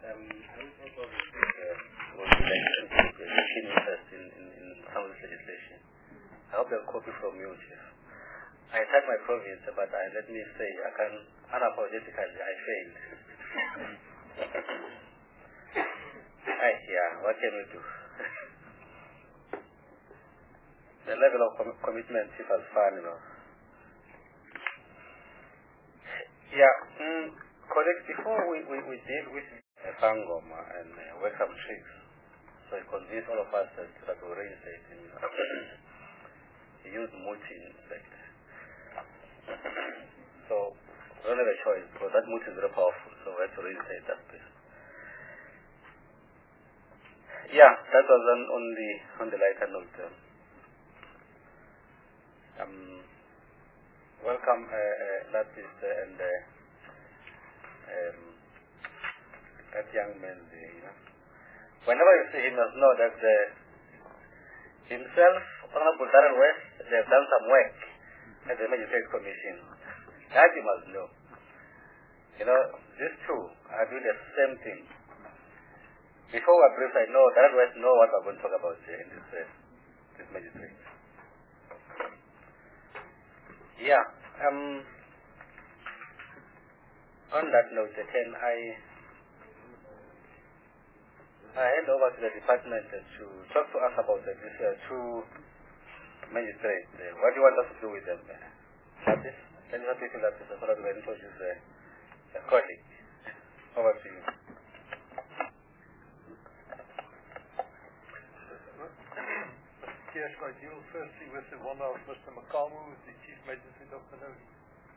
I was also keen interest in some of this legislation. I hope they'll copy from you, Chief. I tried my province, but let me say, I can unapologetically, I failed. Yeah, what can we do? The level of commitment, Chief, was fun, Yeah, colleagues, before we deal with Fangoma and welcome tricks, so it convinced all of us that we reinstate him. He used multi, in fact. So we don't have a choice because that multi is very powerful, so we have to reinstate that piece. Yeah, that was on the lighter note. Welcome, Lapis, and that young man there. Whenever you see him, you must know that himself, Honorable Darren West, they have done some work at the Magistrate Commission. That you must know. These two are doing the same thing. Before we brief, I know Darren West know what we're going to talk about in this magistrate. Yeah. On that note, can I hand over to the department to talk to us about these two magistrates. What do you want us to do with them? Lapis, can you help me with that so that we can introduce the colleague? Over to you. Chair, I deal firstly with the one of Mr. Makamu, the Chief Magistrate of Benoni.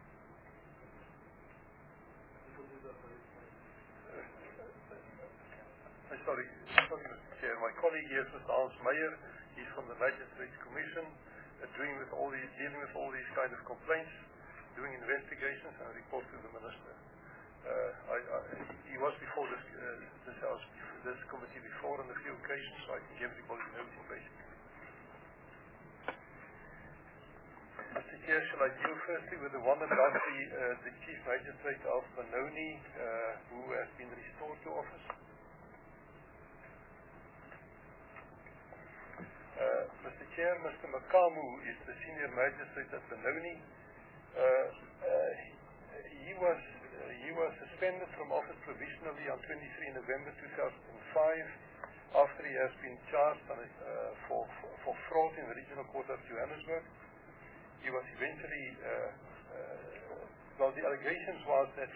Sorry, Mr. Chair. My colleague here is Mr. Hans Meyer. He's from the Magistrates Commission, dealing with all these kind of complaints, doing investigations and report to the Minister. He was before this committee before on a few occasions, so I think everybody knows him basically. Mr. Chair, shall I deal firstly with the one about the Chief Magistrate of Benoni, who has been restored to office? Mr. Chair, Mr. Makamu is the Senior Magistrate at Benoni. He was suspended from office provisionally on 23 November 2005 after he has been charged for fraud in the Regional Court of Johannesburg. He was eventually, the allegations was that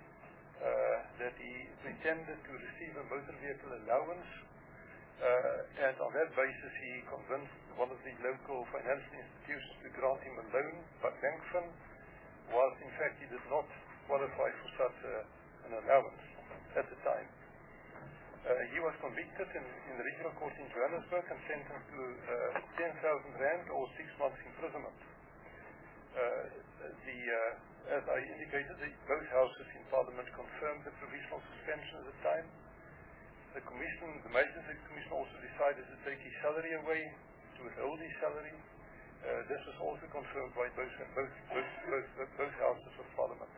he pretended to receive a motor vehicle allowance, and on that basis he convinced one of the local financial institutions to grant him a loan, but Bankfin was in fact he did not qualify for such an allowance at the time. He was convicted in the Regional Court in Johannesburg and sentenced to 10,000 rand or 6 months imprisonment. As I indicated, both houses in Parliament confirmed the provisional suspension at the time. The Magistrate Commission also decided to take his salary away, to withhold his salary. This was also confirmed by both houses of Parliament.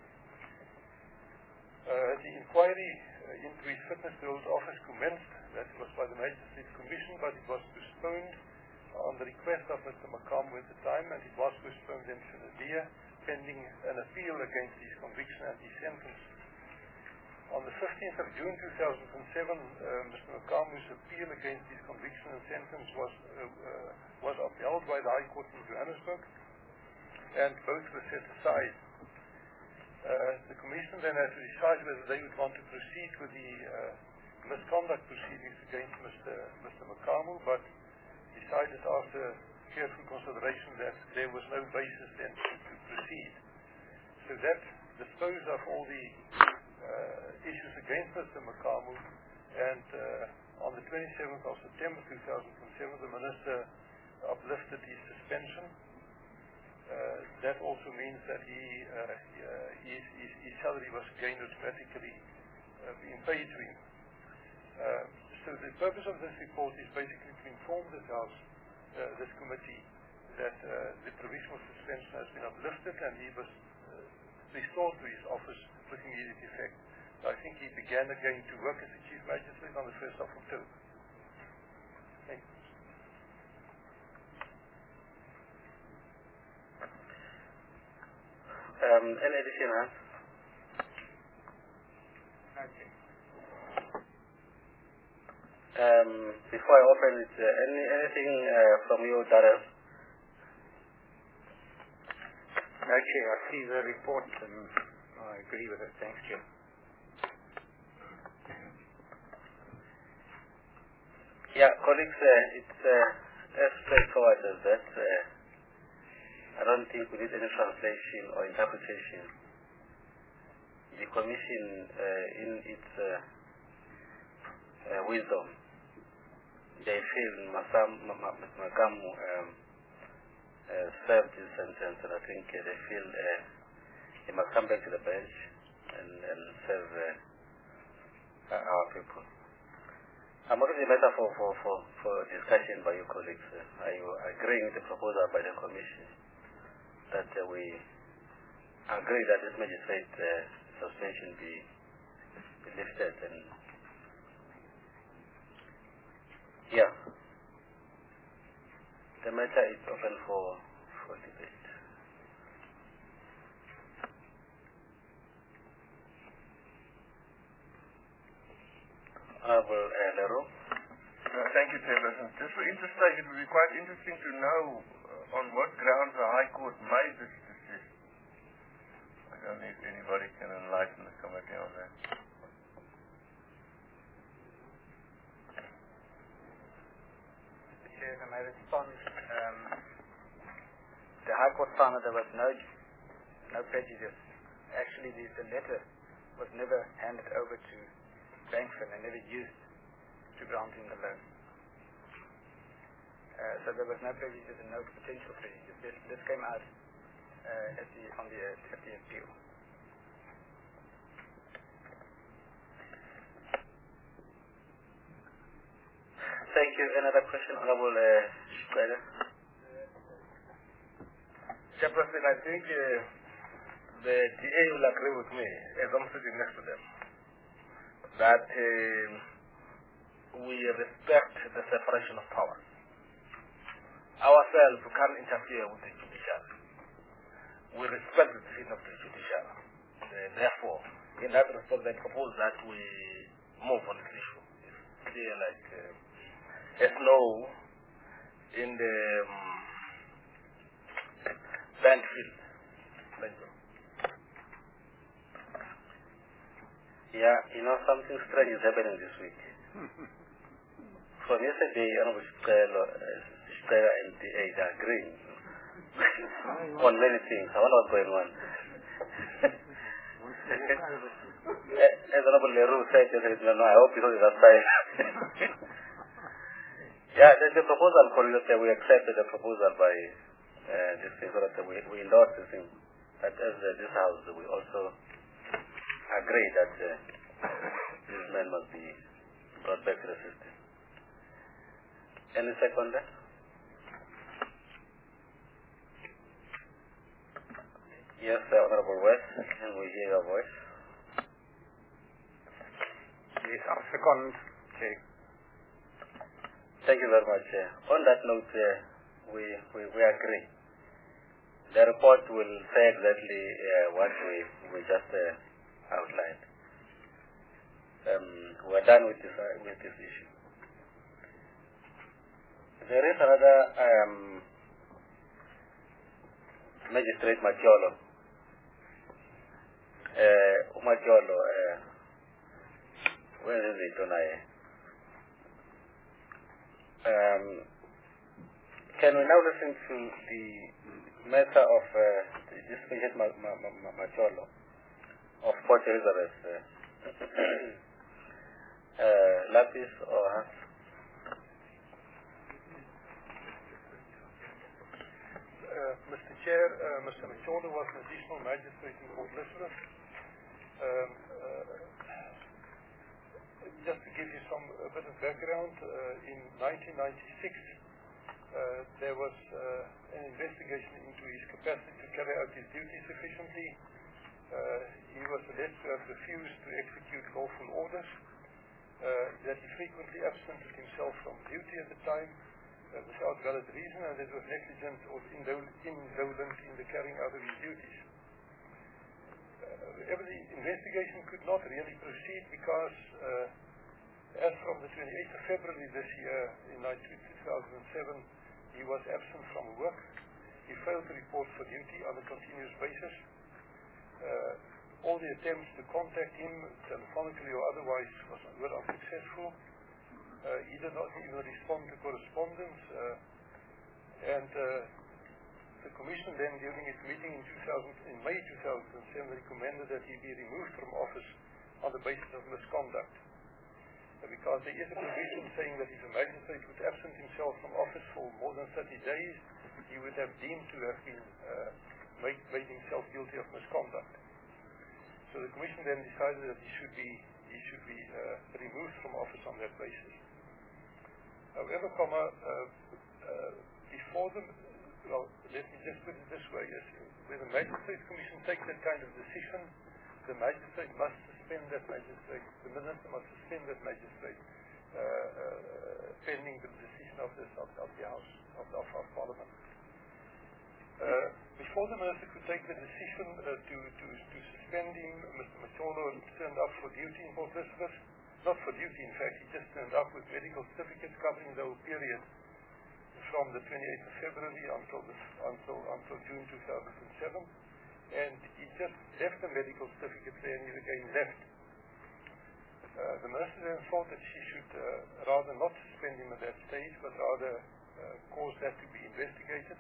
The inquiry into his fitness to hold office commenced. That was by the Magistrate Commission, but it was postponed on the request of Mr. Makamu at the time, and it was postponed indefinitely, pending an appeal against his conviction and his sentence. On the 15th of June 2007, Mr. Makamu's appeal against his conviction and sentence was upheld by the High Court in Johannesburg, and both were set aside. The Commission then had to decide whether they would want to proceed with the misconduct proceedings against Mr. Makamu, but decided after careful consideration that there was no basis then to proceed. So that disposed of all the issues against Mr. Makamu, and on the 27th of September 2007 the Minister uplifted his suspension. That also means that his salary was again automatically being paid to him. So the purpose of this report is basically to inform this House, this committee, that the provisional suspension has been uplifted and he was restored to his office with immediate effect. I think he began again to work as a Chief Magistrate on the 1st of October. Thank you. Any addition, Hans? Okay. Before I open it, anything from you, Darrell? No, Chair, I see the report and I agree with it. Thanks, Chair. Yeah, colleagues, it's as straightforward as that. I don't think we need any translation or interpretation. The Commission, in its wisdom, they feel Makamu served his sentence, and I think they feel he must come back to the bench and serve our people. I'm already matter for discussion by your colleagues. Are you agreeing with the proposal by the Commission that we agree that this magistrate suspension be lifted? And yeah, the matter is open for debate. Honorable Lero. Thank you, Chairperson. Just for interest's sake, it would be quite interesting to know on what grounds the High Court made this decision. I don't know if anybody can enlighten the committee on that. Chair, if I may respond. The High Court found that there was no prejudice. Actually, the letter was never handed over to Bankfin and never used to granting the loan. So there was no prejudice and no potential prejudice. This came out at the appeal. Thank you. Another question, Honorable Schreiber. Chairperson, I think the DA will agree with me, as I'm sitting next to them, that we respect the separation of powers. Ourselves, we can't interfere with the judiciary. We respect the decision of the judiciary. Therefore, in that respect, I propose that we move on this issue. It's clear, like a snow in the band field. Thank you. Yeah, you know, something strange is happening this week. From yesterday, Honorable Schreiber and DA are agreeing on many things. I wonder what's going on. As Honorable Leroux said yesterday, no, I hope you don't understand. Yeah, there's a proposal for you that we accepted the proposal by this thing, so that we endorse this thing. That as this House, we also agree that these men must be brought back to the system. Any seconder? Yes, Honorable West, can we hear your voice? Yes, I'll second, Chair. Thank you very much. On that note, we agree. The report will say exactly what we just outlined. We're done with this issue. There is another Magistrate Matiolo. Matiolo, where is it tonight? Can we now listen to the matter of this Magistrate Matiolo of Port Elizabeth? Lapis or Hans? Mr. Chair, Mr. Macholo was an additional magistrate in Port Elizabeth. Just to give you a bit of background, in 1996 there was an investigation into his capacity to carry out his duties efficiently. He was alleged to have refused to execute lawful orders, that he frequently absented himself from duty at the time without valid reason, and that he was negligent or indolent in the carrying out of his duties. However, the investigation could not really proceed because as from the 28th of February this year, in 2007, he was absent from work. He failed to report for duty on a continuous basis. All the attempts to contact him, telephonically or otherwise, were unsuccessful. He did not even respond to correspondence. And the Commission then, during its meeting in May 2007, recommended that he be removed from office on the basis of misconduct. Because there is a provision saying that if a magistrate would absent himself from office for more than 30 days, he would have deemed to have been made himself guilty of misconduct. So the Commission then decided that he should be removed from office on that basis. However, before the let me just put it this way: when the Magistrates Commission takes that kind of decision, the magistrate must suspend that magistrate. The minister must suspend that magistrate pending the decision of the House of Parliament. Before the minister could take the decision to suspend him, Mr. Macholo turned up for duty in Port Elizabeth. Not for duty, in fact, he just turned up with medical certificates covering the whole period from the 28th of February until June 2007. And he just left the medical certificate there and he again left. The minister then thought that she should rather not suspend him at that stage, but rather cause that to be investigated.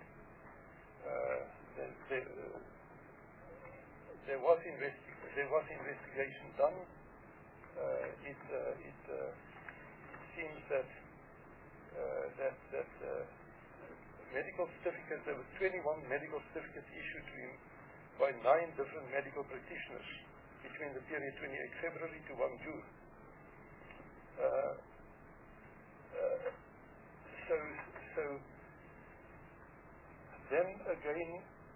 There was investigation done. It seems that medical certificates, there were 21 medical certificates issued to him by 9 different medical practitioners between the period 28 February to 1 June. So then again,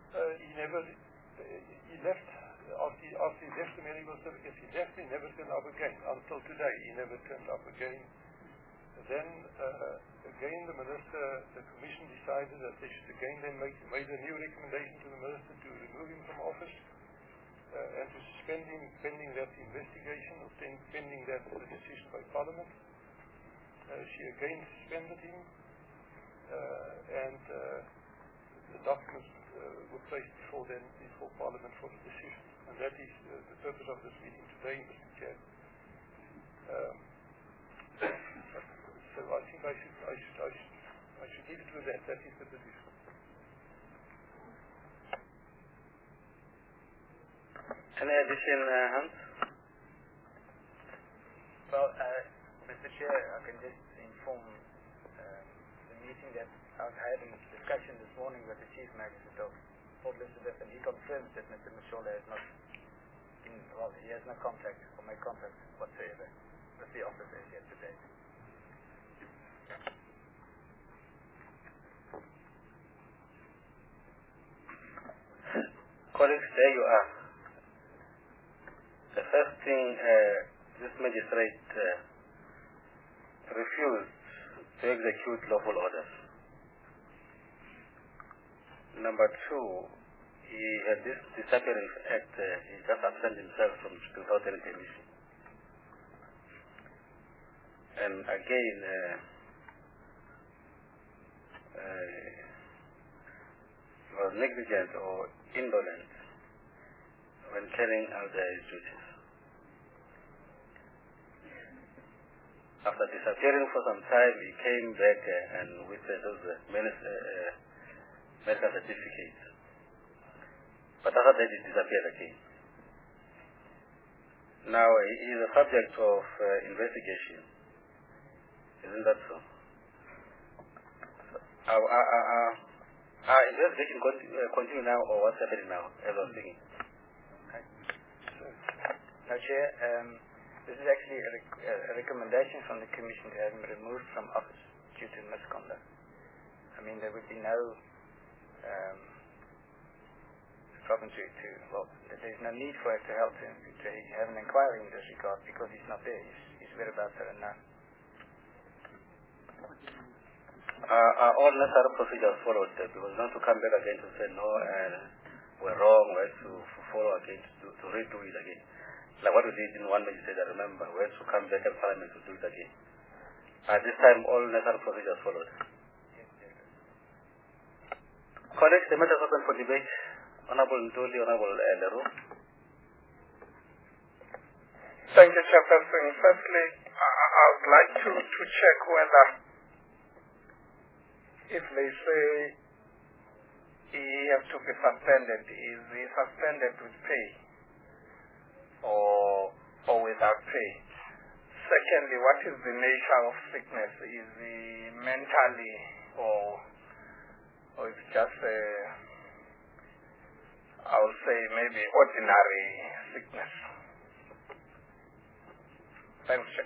he left, after he left the medical certificates, he never turned up again. Until today, he never turned up again. Then again the Commission decided that they should again then made a new recommendation to the minister to remove him from office and to suspend him pending that investigation, or pending that decision by Parliament. She again suspended him, and the documents were placed before Parliament for the decision. And that is the purpose of this meeting today, Mr. Chair. So I think I should leave it with that. That is the position. Any addition, Hans? Well, Mr. Chair, I can just inform the meeting that I've had a discussion this morning with the Chief Magistrate of Port Elizabeth, and he confirms that Mr. Macholo has not he has no contact or made contact whatsoever with the office as yet today. Colleagues, there you are. The first thing, this magistrate refused to execute lawful orders. Number 2, he had this disappearance act, he just absent himself without any permission. And again, he was negligent or indolent when carrying out his duties. After disappearing for some time, he came back and with those medical certificates. But after that, he disappeared again. Now, he is a subject of investigation. Isn't that so? Our investigation continue now, or what's happening now, as I'm speaking? No, Chair, this is actually a recommendation from the Commission to have him removed from office due to misconduct. I mean, there would be no spoken to, well, there's no need for her to help him, to have an inquiry in this regard, because he's not there. His whereabouts are unknown. Are all necessary procedures followed? Because not to come back again to say no, we're wrong, we have to follow again, to redo it again. Like what we did in one magistrate, I remember, we had to come back in Parliament to do it again. At this time, all necessary procedures followed. Colleagues, the matter is open for debate. Honorable Ntuli, Honorable Leroux. Thank you, Chairperson. Firstly, I would like to check whether, if they say he has to be suspended, is he suspended with pay or without pay? Secondly, what is the nature of sickness? Is he mentally or it's just I would say maybe ordinary sickness? Thanks, Chair.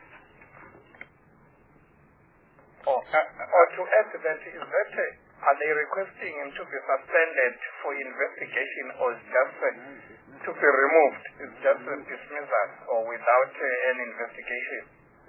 Or to add to that, is that are they requesting him to be suspended for investigation, or is just to be removed? It's just a dismissal or without any investigation?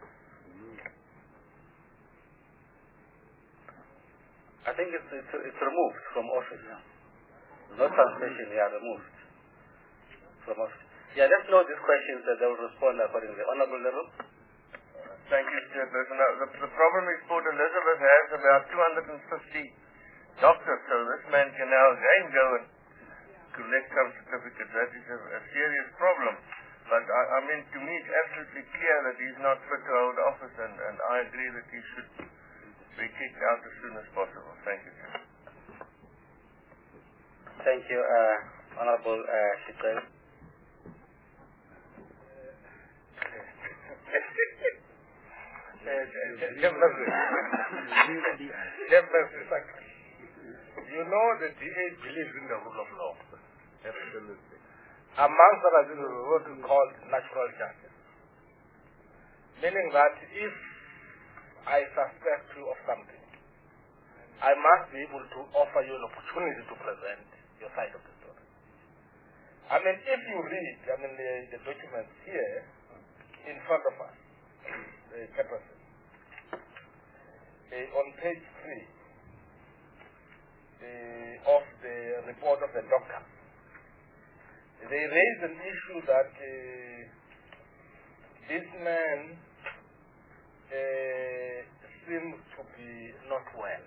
I think it's removed from office. Not suspension, removed from office. Yeah, let's know these questions that they will respond accordingly. Honorable Leroux. Thank you, Chairperson. The problem is Port Elizabeth has about 250 doctors, so this man can now again go and collect some certificates. That is a serious problem. But I mean, to me, it's absolutely clear that he's not fit to hold office, and I agree that he should be kicked out as soon as possible. Thank you, sir. Thank you, Honorable Shikari. You know the DA believes in the rule of law. Absolutely. Amongst others, it is what we call natural justice. Meaning that if I suspect you of something, I must be able to offer you an opportunity to present your side of the story. I mean, if you read, the documents here in front of us, the Chairperson, on page 3 of the report of the doctor, they raise an issue that this man seems to be not well.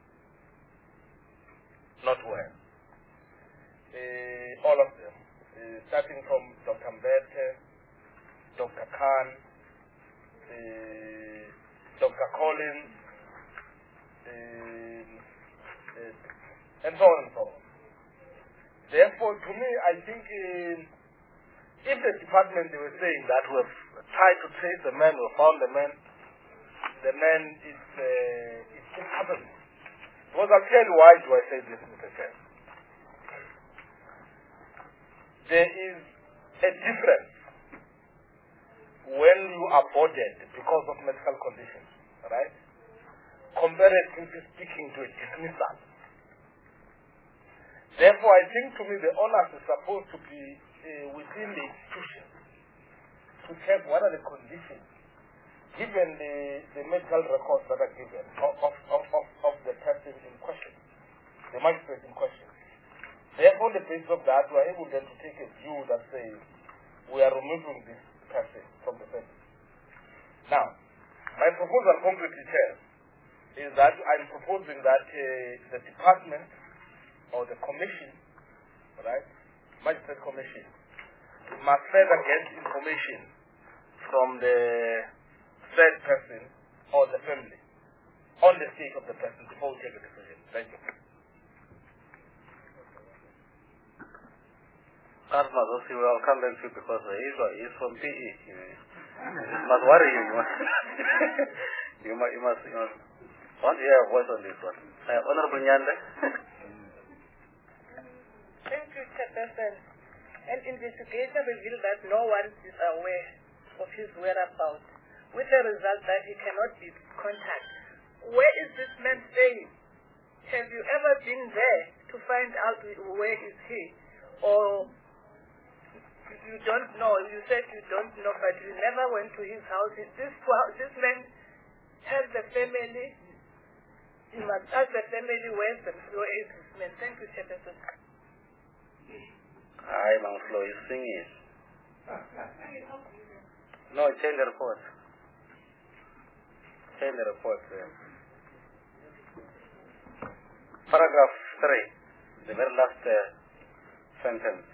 Not well. All of them, starting from Dr. Mbete, Dr. Khan, Dr. Collins, and so on and so on. Therefore, to me, I think if the department, they were saying that we have tried to trace the man, we found the man is incapable. Because I'll tell you why do I say this, Mr. Chair. There is a difference when you are boarded because of medical conditions, right? Comparatively speaking to a dismissal. Therefore, I think to me the onus is supposed to be within the institution to check what are the conditions, given the medical records that are given of the person in question, the magistrate in question. Therefore, on the basis of that, we are able then to take a view that says we are removing this person from the service. Now, my proposal concretely tells is that I'm proposing that the department or the commission, right, magistrate commission, must further get information from the third person or the family on the state of the person before we take a decision. Thank you. I'll come back to you because he's from PE. It must worry you. You must want to hear a voice on this one. Honorable Nyanda. Thank you, Chairperson. An investigation revealed that no one is aware of his whereabouts, with the result that he cannot be contacted. Where is this man staying? Have you ever been there to find out where is he? Or you don't know? You said you don't know, but you never went to his house. This man has a family. You must ask the family where is this man. Thank you, Chairperson. Hi, Mount Flo, you singing? No, change the report. Change the report. Paragraph 3, the very last sentence.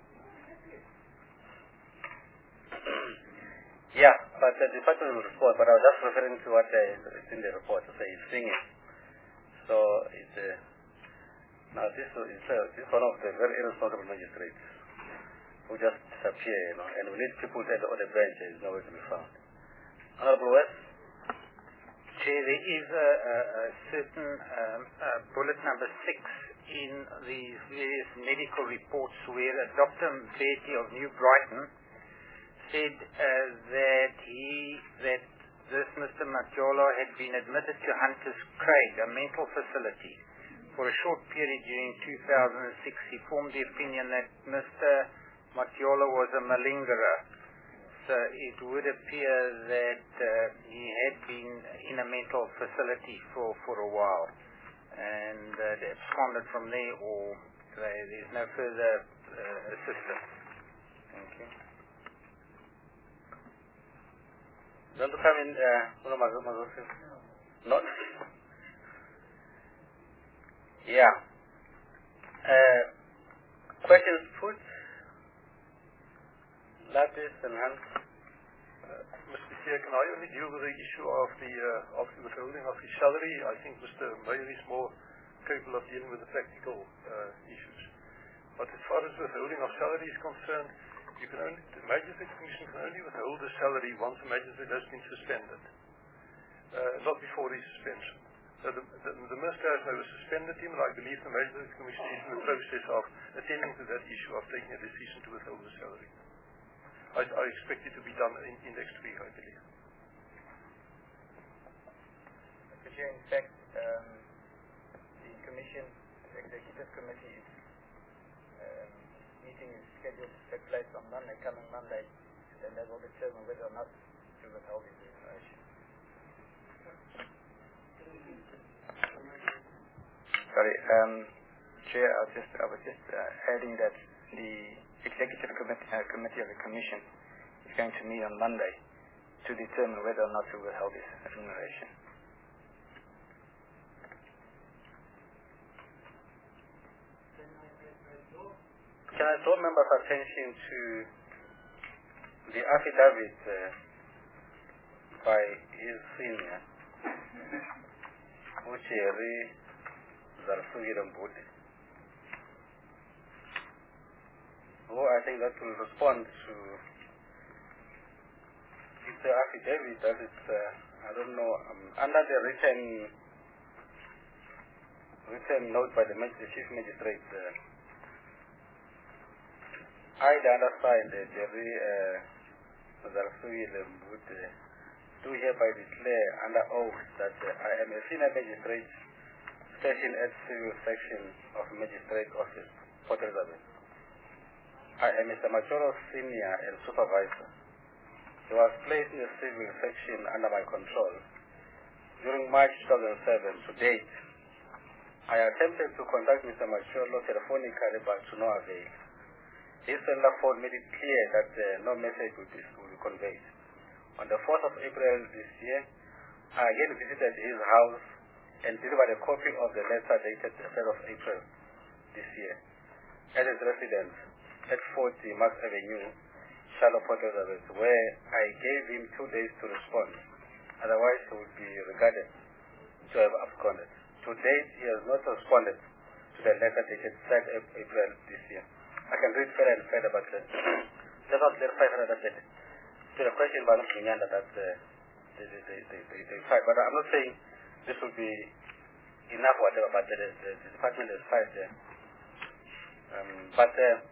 Yeah, but the department will respond, but I was just referring to what is in the report. So it's singing. So it's now this is one of the very irresponsible magistrates who just disappear, and we need people at the other branches, nowhere to be found. Honorable West? Chair, there is a certain bullet number 6 in the various medical reports where Dr. Mbeki of New Brighton said that this Mr. Matiolo had been admitted to Hunters Craig, a mental facility, for a short period during 2006. He formed the opinion that Mr. Matiolo was a malingerer. So it would appear that he had been in a mental facility for a while, and they absconded from there, or there's no further assistance. Thank you. Want to come in, Not? Yeah. Questions put? Lapis and Hans? Mr. Chair, can I only deal with the issue of the withholding of his salary? I think Mr. Meyer is more capable of dealing with the practical issues. But as far as withholding of salary is concerned, the Magistrates Commission can only withhold the salary once the magistrate has been suspended, not before his suspension. So the Minister has now suspended him, and I believe the Magistrates Commission is in the process of attending to that issue of taking a decision to withhold the salary. I expect it to be done in next week, I believe. Mr. Chair, in fact, the Commission, the Executive Committee meeting is scheduled to take place on coming Monday, and they will determine whether or not to withhold his remuneration. Sorry, Chair, I was just adding that the Executive Committee of the Commission is going to meet on Monday to determine whether or not to withhold his remuneration. Can I draw members' attention to the affidavit by his senior, Ucheri Zarsugirambuti, who I think that will respond to it's the affidavit that is, I don't know, under the written note by the Chief Magistrate. I, the undersigned, Jerry Zarsugirambuti, do hereby declare under oath that I am a senior magistrate stationed at Civil Section of Magistrate Office, Port Elizabeth. I am Mr. Machoro's senior and supervisor. He was placed in the Civil Section under my control. During March 2007 to date, I attempted to contact Mr. Machoro telephonically but to no avail. His sender phone made it clear that no message would be conveyed. On the 4th of April this year, I again visited his house and delivered a copy of the letter dated the 3rd of April this year at his residence at 40 Max Avenue, Charlotte, Port Elizabeth, where I gave him 2 days to respond. Otherwise, he would be regarded to have absconded. To date, he has not responded to the letter dated 3rd April this year. I can read further and further, but let us clarify further that to the question by Mr. Nyanda that they fight. But I'm not saying this will be enough, whatever, but the department has fight there. But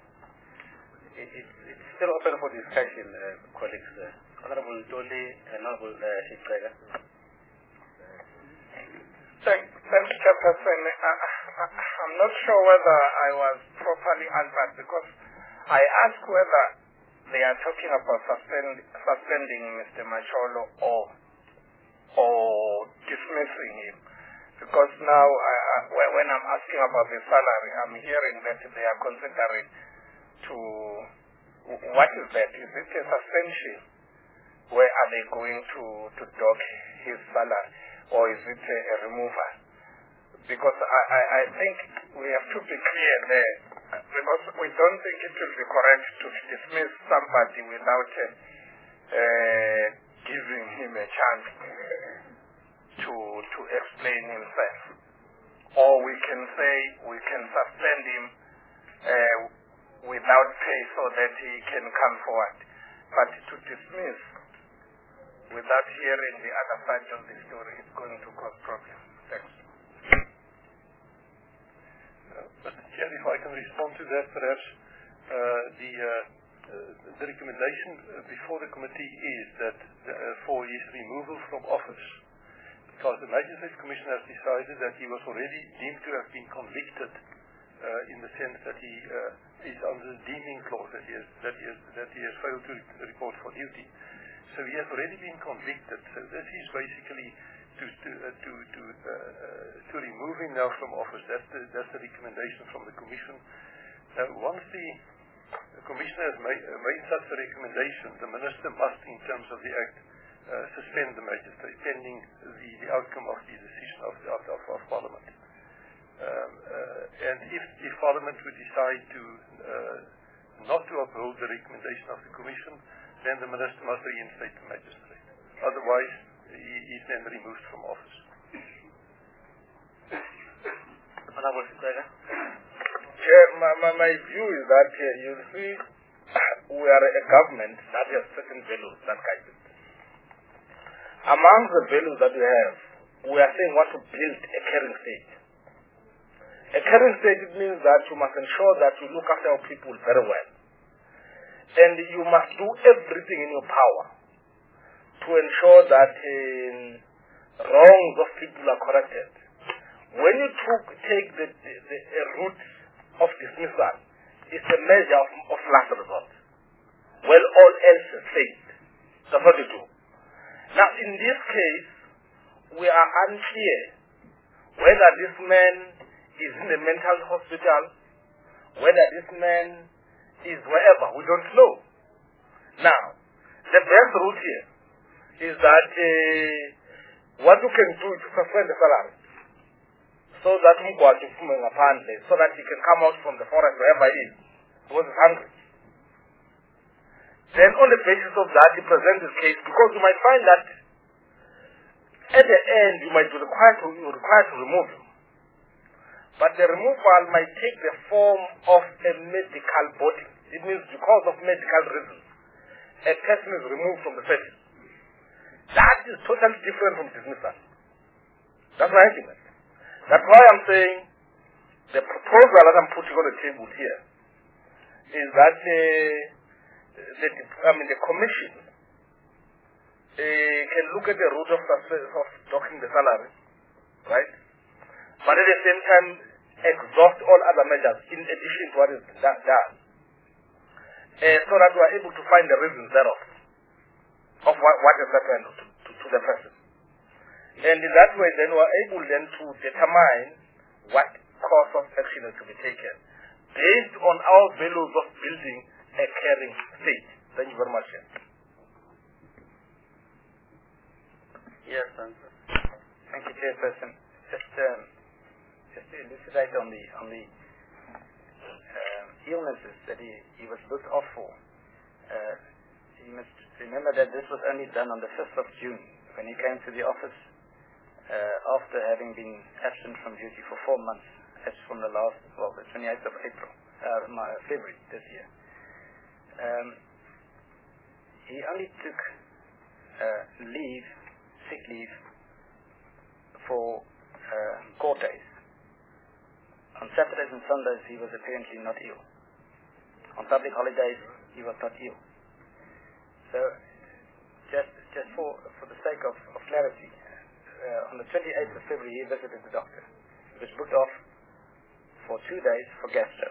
it's still open for discussion, colleagues. Honorable Toli and Honorable Shikega. Thank you, Chairperson. I'm not sure whether I was properly answered, because I asked whether they are talking about suspending Mr. Masholo or dismissing him. Because now, when I'm asking about the salary, I'm hearing that they are considering to, what is that? Is it a suspension? Where are they going to dock his salary? Or is it a removal? Because I think we have to be clear there. Because we don't think it will be correct to dismiss somebody without giving him a chance to explain himself. Or we can say we can suspend him without pay so that he can come forward. But to dismiss without hearing the other side of the story is going to cause problems. Thanks. Mr. Chair, if I can respond to that, perhaps the recommendation before the committee is that for his removal from office, because the Magistrates Commission has decided that he was already deemed to have been convicted in the sense that he is under the deeming clause, that he has failed to report for duty. So he has already been convicted. So this is basically to remove him now from office. That's the recommendation from the Commission. Once the Commission has made such a recommendation, the Minister must, in terms of the Act, suspend the magistrate pending the outcome of the decision of Parliament. And if Parliament would decide to not to uphold the recommendation of the Commission, then the Minister must reinstate the magistrate. Otherwise, he is then removed from office. Chair, my view is that you see, we are a government that has certain values that guide it. Among the values that we have, we are saying we want to build a caring state. A caring state, it means that you must ensure that you look after our people very well. And you must do everything in your power to ensure that wrongs of people are corrected. When you take the route of dismissal, it's a measure of last resort. Well, all else is failed. That's what you do. Now, in this case, we are unclear whether this man is in a mental hospital, whether this man is wherever. We don't know. Now, the best route here is that what you can do is to suspend the salary so that he can come out from the forest wherever he is, because he's hungry. Then on the basis of that, he presents his case, because you might find that at the end you might be required to remove him. But the removal might take the form of a medical body. It means because of medical reasons, a person is removed from the service. That is totally different from dismissal. That's my argument. That's why I'm saying the proposal that I'm putting on the table here is that the Commission can look at the route of docking the salary, right? But at the same time, exhaust all other measures in addition to what is done, so that we are able to find the reasons thereof, of what has happened to the person. And in that way, then we are able then to determine what course of action is to be taken, based on our values of building a caring state. Thank you very much. Yes, thank you, Chairperson. Just to elucidate on the illnesses that he was booked off for. You must remember that this was only done on the 5th of June, when he came to the office after having been absent from duty for 4 months, as from the 28th of February this year. He only took sick leave for court days. On Saturdays and Sundays he was apparently not ill. On public holidays he was not ill. So just for the sake of clarity, on the 28th of February he visited the doctor. He was booked off for 2 days for gastro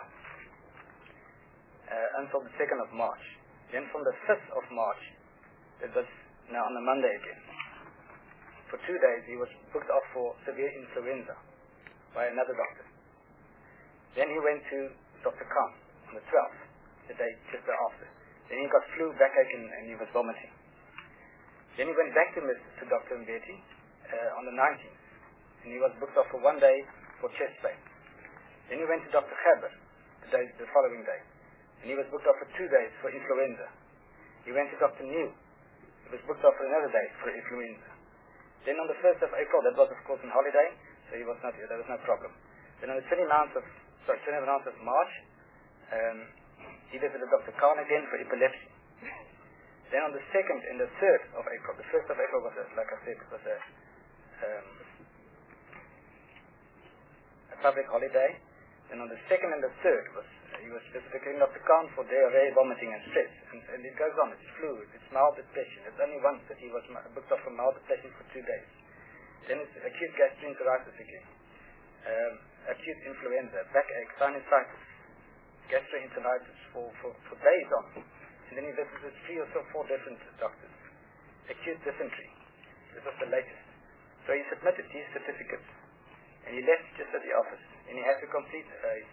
until the 2nd of March. Then from the 5th of March, that was now on a Monday again, for 2 days he was booked off for severe influenza by another doctor. Then he went to Dr. Khan on the 12th, the day just after. Then he got flu, backache, and he was vomiting. Then he went back to Dr. Mbeti on the 19th, and he was booked off for 1 day for chest pain. Then he went to Dr. Khaber the following day, and he was booked off for 2 days for influenza. He went to Dr. New. He was booked off for another day for influenza. Then on the 1st of April, that was of course on holiday, so he was not here, there was no problem. Then on the 29th of March, he visited Dr. Khan again for epilepsy. Then on the 2nd and the 3rd of April, the 1st of April was, like I said, it was a public holiday. Then on the 2nd and the 3rd he was visiting Dr. Khan for diarrhea, vomiting and stress. And it goes on, it's flu, it's mild depression. It's only once that he was booked off for mild depression for 2 days. Then it's acute gastroenteritis again, acute influenza, backache, sinusitis, gastroenteritis for days on. And then he visited 3 or 4 different doctors. Acute dysentery, this was the latest. So he submitted these certificates, and he left just at the office, and he had to complete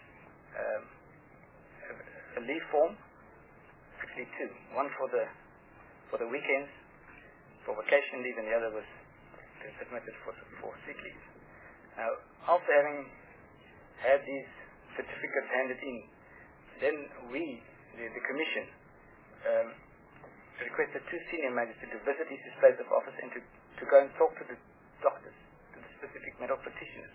a leave form, actually 2. One for the weekends, for vacation leave, and the other was submitted for sick leave. Now, after having had these certificates handed in, then we, the commission, requested 2 senior magistrates to visit his place of office and to go and talk to the doctors, to the specific medical practitioners.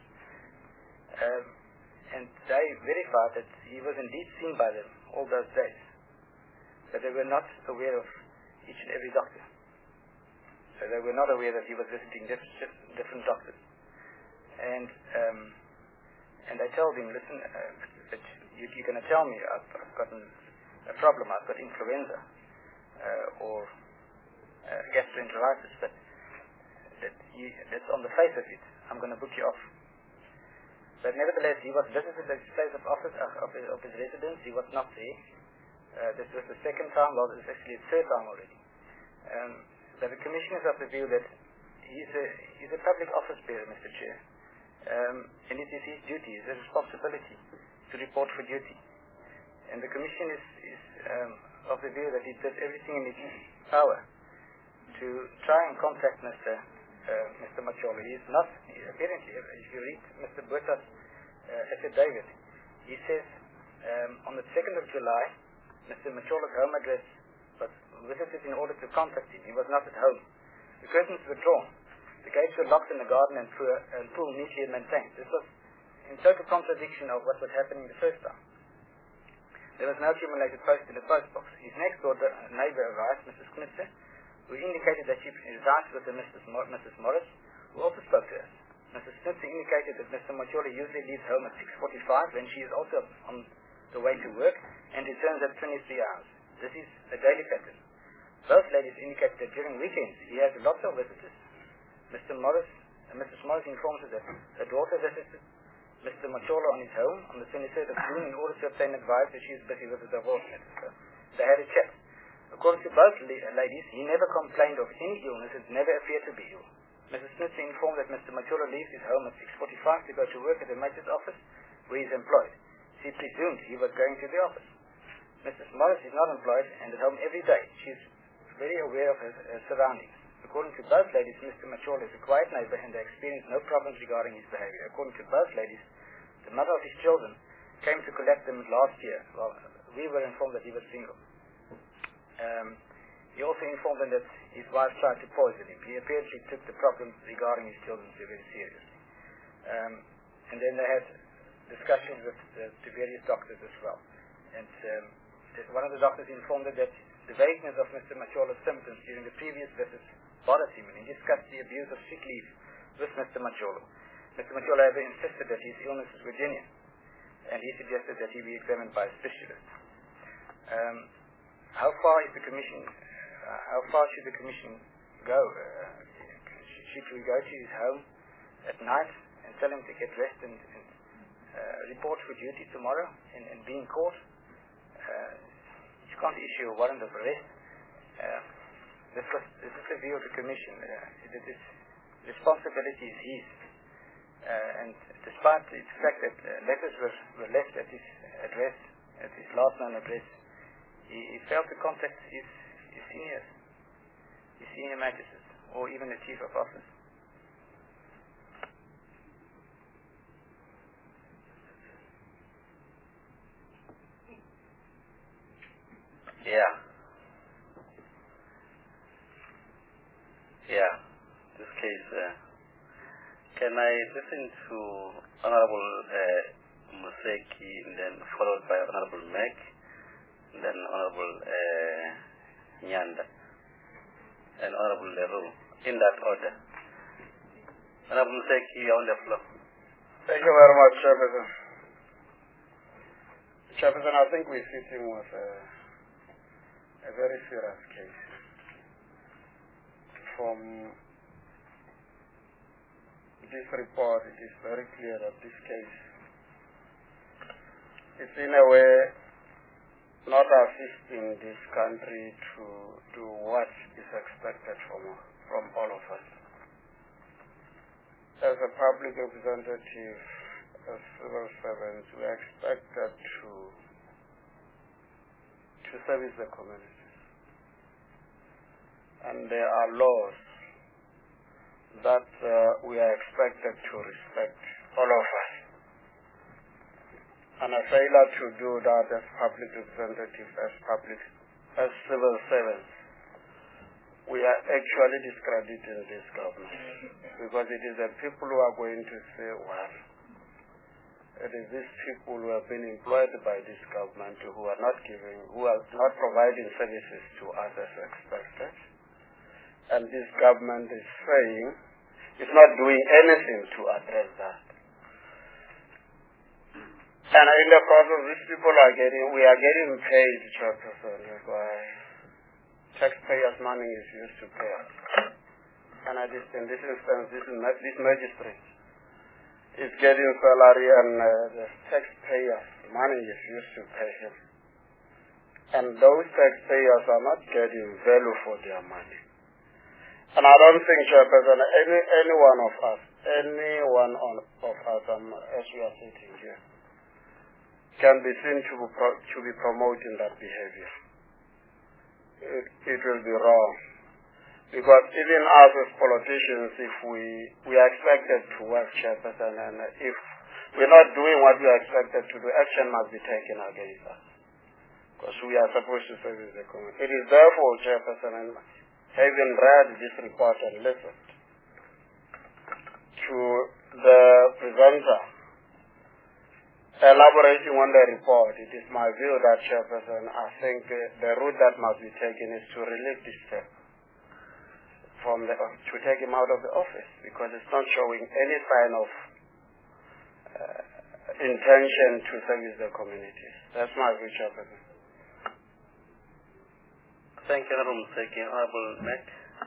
And they verified that he was indeed seen by them all those days, but they were not aware of each and every doctor. So they were not aware that he was visiting different doctors. And they told him, listen, but you're going to tell me I've got a problem, I've got influenza or gastroenteritis, but that's on the face of it, I'm going to book you off. But nevertheless, he was visited at his place of office, of his residence. He was not there. This was the 2nd time, well, this is actually the 3rd time already. But the commission is of the view that he's a public office bearer, Mr. Chair. And it is his duty, his responsibility to report for duty. And the commission is of the view that it does everything in its power to try and contact Mr. Macholo. He is not, apparently, if you read Mr. Botha's affidavit, he says on the 2nd of July, Mr. Macholo's home address was visited in order to contact him. He was not at home. The curtains were drawn. The gates were locked in the garden and pool neatly maintained. This was in total contradiction of what was happening the first time. There was no accumulated post in the post box. His next door neighbour arrived, Mrs. Knitzer, who indicated that she resided with Mrs. Morris, who also spoke to us. Mrs. Knitzer indicated that Mr. Macholo usually leaves home at 6:45 when she is also on the way to work and returns at 23 hours. This is a daily pattern. Both ladies indicated that during weekends he has lots of visitors. Mrs. Morris informs us that her daughter visited Mr. Macholo on his home on the 23rd of June in order to obtain advice that she is busy with the divorce matter. So they had a chat. According to both ladies, he never complained of any illness and never appeared to be ill. Mrs. Snitzer informed that Mr. Macholo leaves his home at 6:45 to go to work at the major's office where he is employed. She presumed he was going to the office. Mrs. Morris is not employed and at home every day. She is very aware of her surroundings. According to both ladies, Mr. Macholo is a quiet neighbor and they experienced no problems regarding his behavior. According to both ladies, the mother of his children came to collect them last year. Well, we were informed that he was single. He also informed them that his wife tried to poison him. He apparently took the problem regarding his children very seriously. And then they had discussions with the various doctors as well. And one of the doctors informed them that the vagueness of Mr. Macholo's symptoms during the previous visits bothered him, and he discussed the abuse of sick leave with Mr. Macholo. Mr. Macholo, however, insisted that his illnesses were genuine, and he suggested that he be examined by a specialist. How far should the commission go? Should we go to his home at night and tell him to get rest and report for duty tomorrow and be in court. You can't issue a warrant of arrest. This is the view of the Commission. This responsibility is his. And despite the fact that letters were left at his address, at his last known address, he failed to contact his senior magistrates, or even the Chief of Office. Yeah. This case, can I listen to Honorable Museki, and then followed by Honorable Meg, and then Honorable Nyanda, and Honorable Leroux, in that order. Honorable Museki, you are on the floor. Thank you very much, Chairperson. Chairperson, I think we're sitting with a very serious case. From this report, it is very clear that this case is in a way not assisting this country to do what is expected from all of us. As a public representative, as civil servants, we are expected to service the community. And there are laws that we are expected to respect, all of us. And a failure to do that as public representatives, as civil servants, we are actually discrediting this government. Because it is the people who are going to say, well, it is these people who have been employed by this government who are not providing services to us as expected. And this government is saying it's not doing anything to address that. And in the process, these people we are getting paid, Chairperson, by taxpayers' money is used to pay us. And in this instance, this magistrate is getting salary, and the taxpayers' money is used to pay him. And those taxpayers are not getting value for their money. And I don't think, Chairperson, any one of us, as we are sitting here, can be seen to be promoting that behavior. It will be wrong. Because even us as politicians, if we are expected to work, Chairperson, and if we're not doing what we are expected to do, action must be taken against us. Because we are supposed to service the community. It is therefore, Chairperson, and having read this report and listened to the presenter elaborating on the report, it is my view that, Chairperson, I think the route that must be taken is to relieve this step to take him out of the office, because it's not showing any sign of intention to service the communities. That's my view, Chairperson. Thank you, Honorable Museki. Honorable Meg.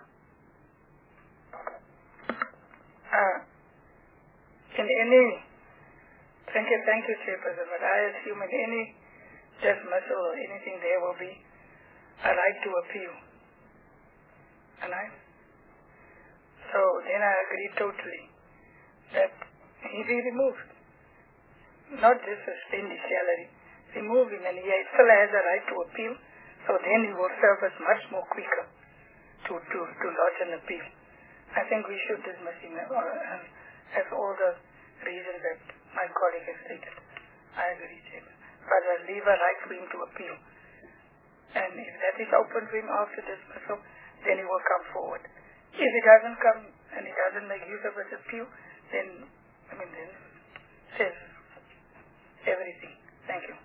Thank you, Chairperson. But I assume in any dismissal or anything there will be a right to appeal. And so then I agree totally that he be removed. Not just suspend his salary. Remove him, and he still has a right to appeal. So then he will serve us much more quicker to lodge an appeal. I think we should dismiss him as all the reasons that my colleague has stated. I agree, Chair. But I'll leave a right for him to appeal. And if that is open to him after dismissal, then he will come forward. If he doesn't come and he doesn't make use of his appeal, then says everything. Thank you.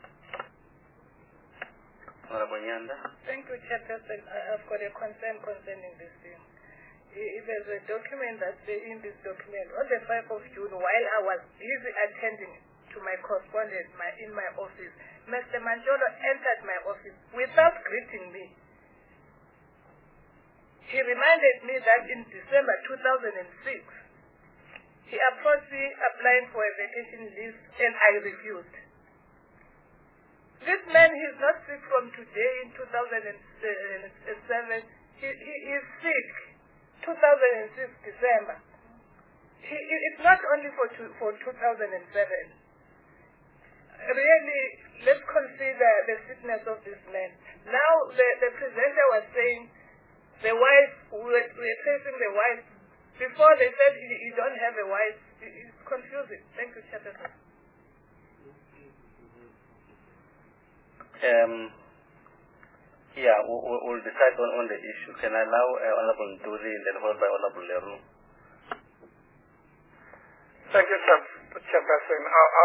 Thank you, Chairperson. I've got a concern concerning this thing. There's a document that's in this document. On the 5th of June, while I was busy attending to my correspondence in my office, Mr. Manjolo entered my office without greeting me. He reminded me that in December 2006, He approached me applying for a vacation leave and I refused. This man, he's not sick from today in 2007. He is sick 2006 December. It's not only for 2007. Really, let's consider the sickness of this man. Now, the presenter was saying the wife, we were facing the wife. Before they said you don't have a wife. It's confusing. Thank you, Chairperson. Yeah, we'll decide on the issue. Can I allow Honorable Nduli and then followed by Honorable Leru? Thank you, Chairperson.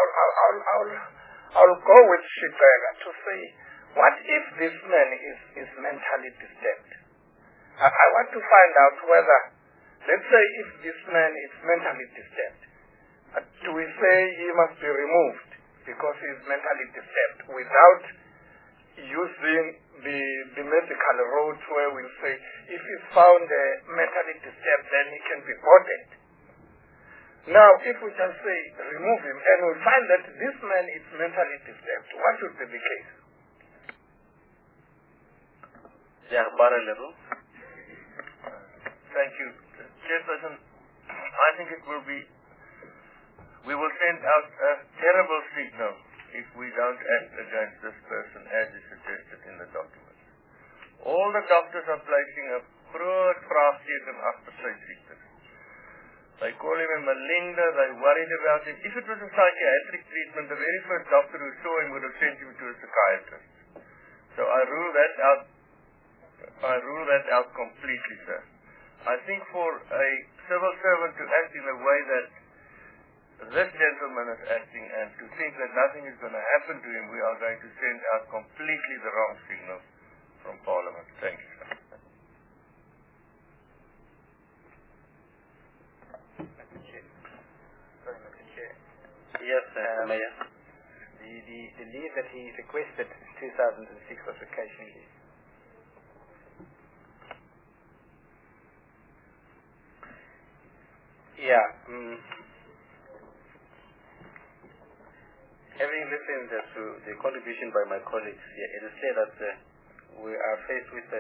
I'll go with Shibega to say, what if this man is mentally disturbed? I want to find out whether, let's say if this man is mentally disturbed, do we say he must be removed because he is mentally disturbed without using the medical route where we'll say if he's found mentally disturbed, then he can be boarded? Now, if we just say remove him and we find that this man is mentally disturbed, what should be the case? Yeah, Leru. Thank you. Chairperson, I think it will be, we will send out a terrible signal if we don't act against this person as is suggested in the documents. All the doctors are placing a groot vraagteken agter sy siekte. They call him a Melinda, they worried about him. If it was a psychiatric treatment, the very first doctor who saw him would have sent him to a psychiatrist. So I rule that out completely, sir. I think for a civil servant to act in a way that this gentleman is acting and to think that nothing is going to happen to him, we are going to send out completely the wrong signal from Parliament. Thank you, sir. Yes, Mayor. The leave that he requested in 2006 was vacation leave. Yeah. Having listened to the contribution by my colleagues here, it is clear that we are faced with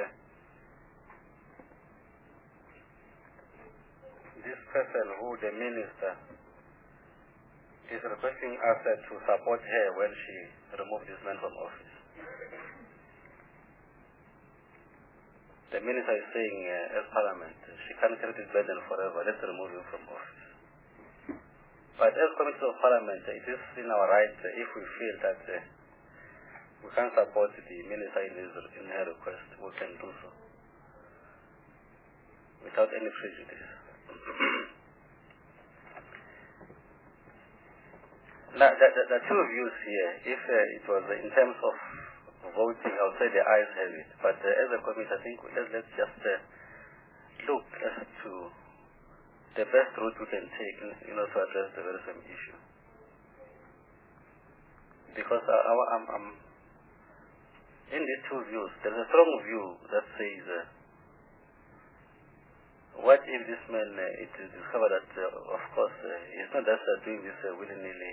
this person who the minister is requesting us to support her when she removed this man from office. The minister is saying as Parliament, she can't carry this burden forever, let's remove him from office. But as Committee of Parliament, it is in our right if we feel that we can support the minister in her request, we can do so without any prejudice. Now, the two views here, if it was in terms of voting, I would say the ayes have it. But as a committee, I think let's just look as to the best route we can take, to address the very same issue. Because in these two views, there's a strong view that says, what if this man, it is discovered that, of course, he's not just doing this willy-nilly.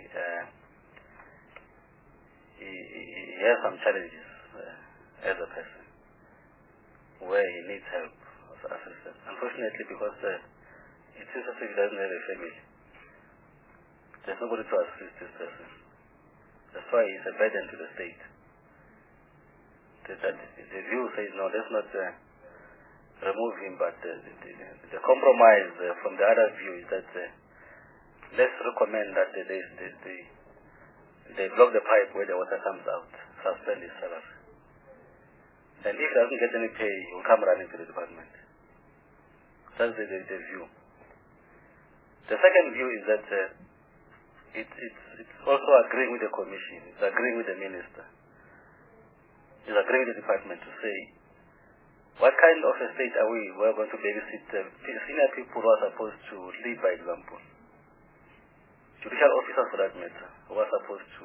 He has some challenges as a person where he needs help as assistance. Unfortunately, because it seems as if he doesn't have a family. There's nobody to assist this person. That's why he's a burden to the state. The view says, no, let's not remove him, but the compromise from the other view is that let's recommend that they block the pipe where the water comes out, suspend his salary. Then if he doesn't get any pay, he will come running to the department. That's the view. The second view is that it's also agreeing with the commission, it's agreeing with the minister, it's agreeing with the department to say, what kind of a state are we? We're going to babysit senior people who are supposed to lead by example. Judicial officers, for that matter, who are supposed to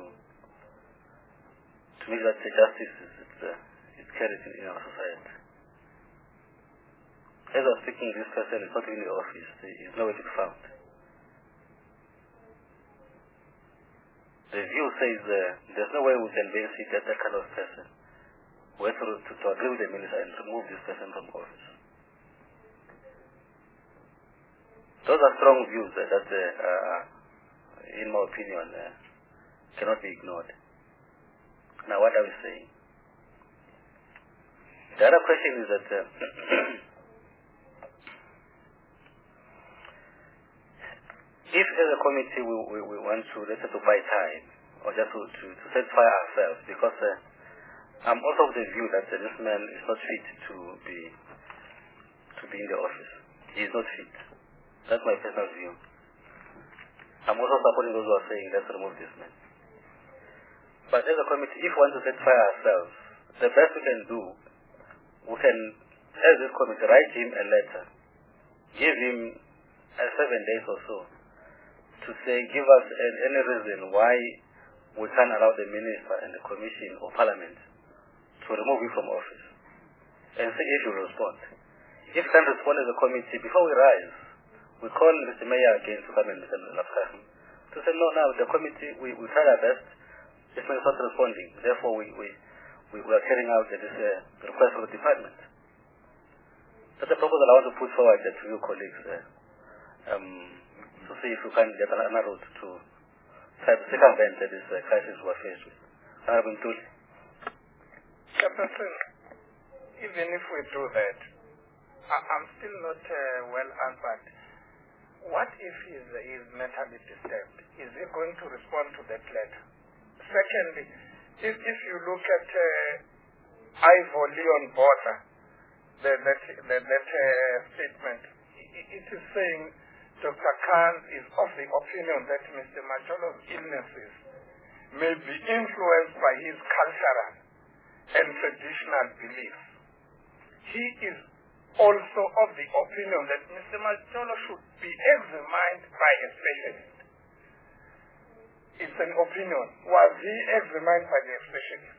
make that justice is carried in our society. As I was speaking, this person is not in the office. He is nowhere to be found. the view says there's no way we can basically get that kind of person. We have to agree with the minister and remove this person from office. Those are strong views that in my opinion, cannot be ignored. Now, what are we saying? The other question is that if as a committee we want to, let's say, to buy time or just to satisfy ourselves, because I'm also of the view that this man is not fit to be in the office. He is not fit. That's my personal view. I'm also supporting those who are saying let's remove this man. But as a committee, if we want to satisfy ourselves, the best we can do, we can, as this committee, write him a letter, give him 7 days or so, to say, give us any reason why we can't allow the minister and the commission or parliament to remove him from office, and see if he will respond. If he can't respond as a committee, before we rise, we call Mr. Mayor again to come and Mr. Lafkam to say, no, now the committee, we tried our best, this man is not responding, therefore we are carrying out this request of the department. That's a proposal I want to put forward to you colleagues, to see if we can get another route to circumvent this crisis we are faced with. Chairperson, even if we do that, I'm still not well answered. What if he is mentally disturbed? Is he going to respond to that letter? Secondly, if you look at Ivo Leon Botha, that statement, it is saying Dr. Khan is of the opinion that Mr. Macholo's illnesses may be influenced by his cultural and traditional beliefs. He is also of the opinion that Mr. Macholo should be examined by a specialist. It's an opinion. Was he examined by the specialist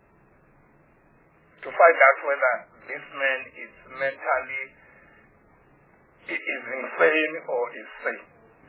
to find out whether this man is mentally insane or is sane?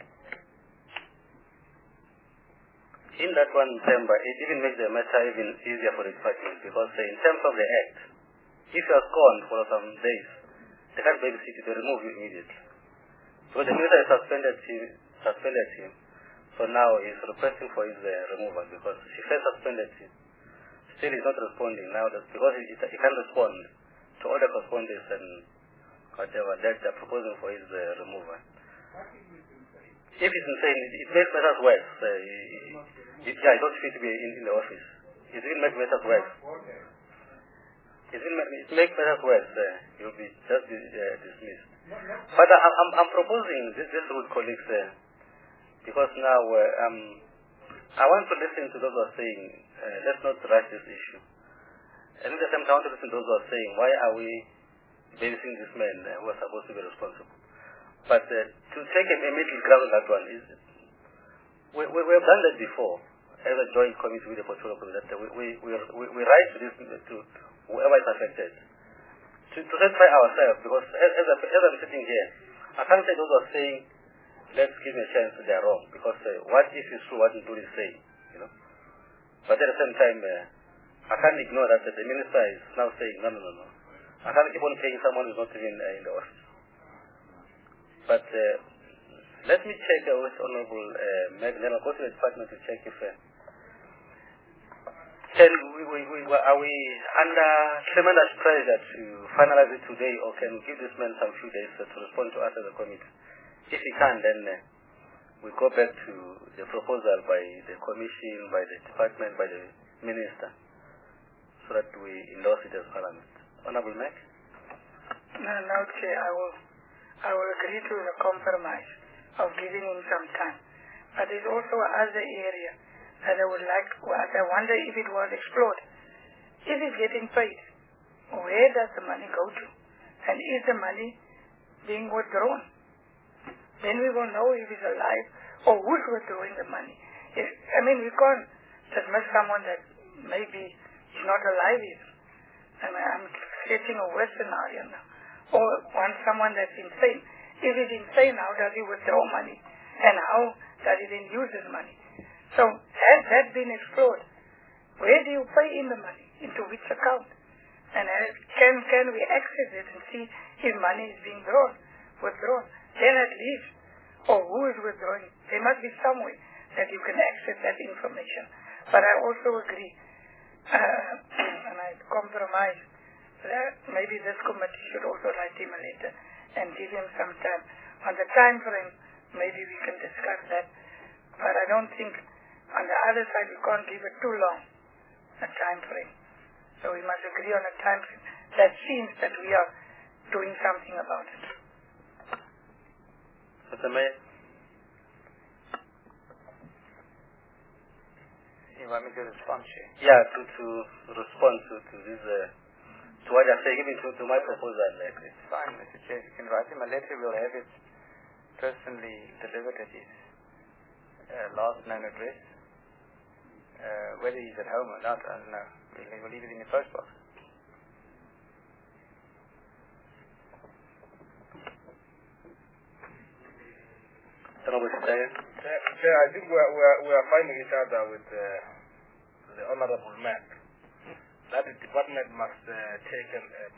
In that one chamber, it even makes the matter even easier for the department, because in terms of the act, if you are scorned for some days, they can't babysit you, they remove you immediately. So the minister has suspended him. So now he's requesting for his removal, because she first suspended him. Still he's not responding now, that's because he can't respond to all the correspondence and whatever that they're proposing for his removal. If he's insane, it makes matters worse. He's not fit to be in the office. It will make matters worse. It makes matters worse. You'll be just dismissed. But I'm proposing this route, colleagues, because now I want to listen to those who are saying let's not rush this issue. And at the same time, I want to listen to those who are saying why are we babysitting this man who are supposed to be responsible. But to take a middle ground on that one is, we have done that before as a joint committee with the portfolio committee. We write to this to whoever is affected to satisfy ourselves, because as I'm sitting here, I can't say those who are saying let's give me a chance they are wrong, because what if it's true what Ntuli is saying, you know? But at the same time, I can't ignore that the minister is now saying no. I can't keep on paying someone who's not even in the office. But let me check with Honorable Meg, then I'll go to the department to check if are we under tremendous pressure to finalize it today, or can we give this man some few days to respond to us as a committee? If he can, then we go back to the proposal by the commission, by the department, by the minister, so that we endorse it as Parliament. Honorable Meg? No, Chair, I will agree to the compromise of giving him some time. But there's also another area that I wonder if it was explored. If he's getting paid, where does the money go to? And is the money being withdrawn? Then we will know if he's alive or who's withdrawing the money. We can't dismiss someone that maybe is not alive even. I'm getting a worse scenario now. Or someone that's insane. If he's insane, how does he withdraw money? And how does he then use his money? So has that been explored? Where do you pay in the money? Into which account? And can we access it and see if money is being withdrawn? Then at least, or who is withdrawing? There must be some way that you can access that information. But I also agree, and I compromise, that maybe this committee should also write him a letter and give him some time. On the time frame, maybe we can discuss that. But I don't think on the other side we can't give it too long a time frame. So we must agree on a time frame that seems that we are doing something about it. Mr. Mayor? You want me to respond, Chair? Yeah, to respond to this, to what you're saying, even to my proposal. It's fine, Mr. Chair. You can write him a letter. We'll have it personally delivered at his last known address. Whether he's at home or not, I don't know. We'll leave it in the post box. Chair, I think we are finding each other with the Honourable Mac that the department must take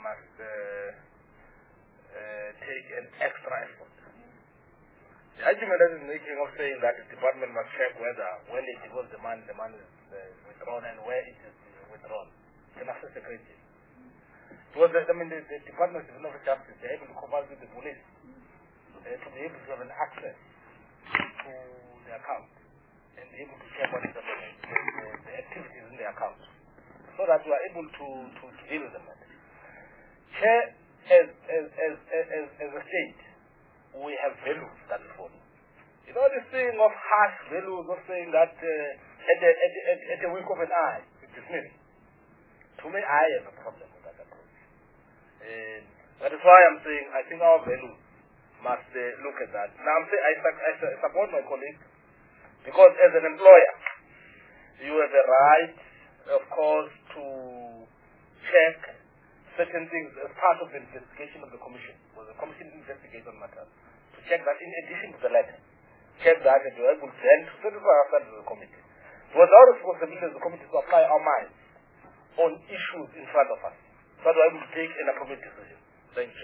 an extra effort. The argument that is making of saying that the department must check whether when it devotes the money is withdrawn and where it is withdrawn. It's an access security. Because the Department of Justice, they're able to converse with the police to be able to have an access to the account and be able to check what is the activities in the account so that we are able to deal with them. Chair, as a state, we have values that we follow. You know this thing of harsh values of saying that at the wink of an eye, it's dismissed. To me, I have a problem with that approach. That is why I'm saying I think our values must look at that. Now I'm saying I support my colleague because as an employer, you have the right, of course, to check certain things as part of the investigation of the commission. Because the commission investigates on matters. To check that in addition to the letter, check that and you're able to then to certify ourselves as a committee. It was our responsibility as a committee to apply our minds on issues in front of us so that we're able to take an appropriate decision. Thank you.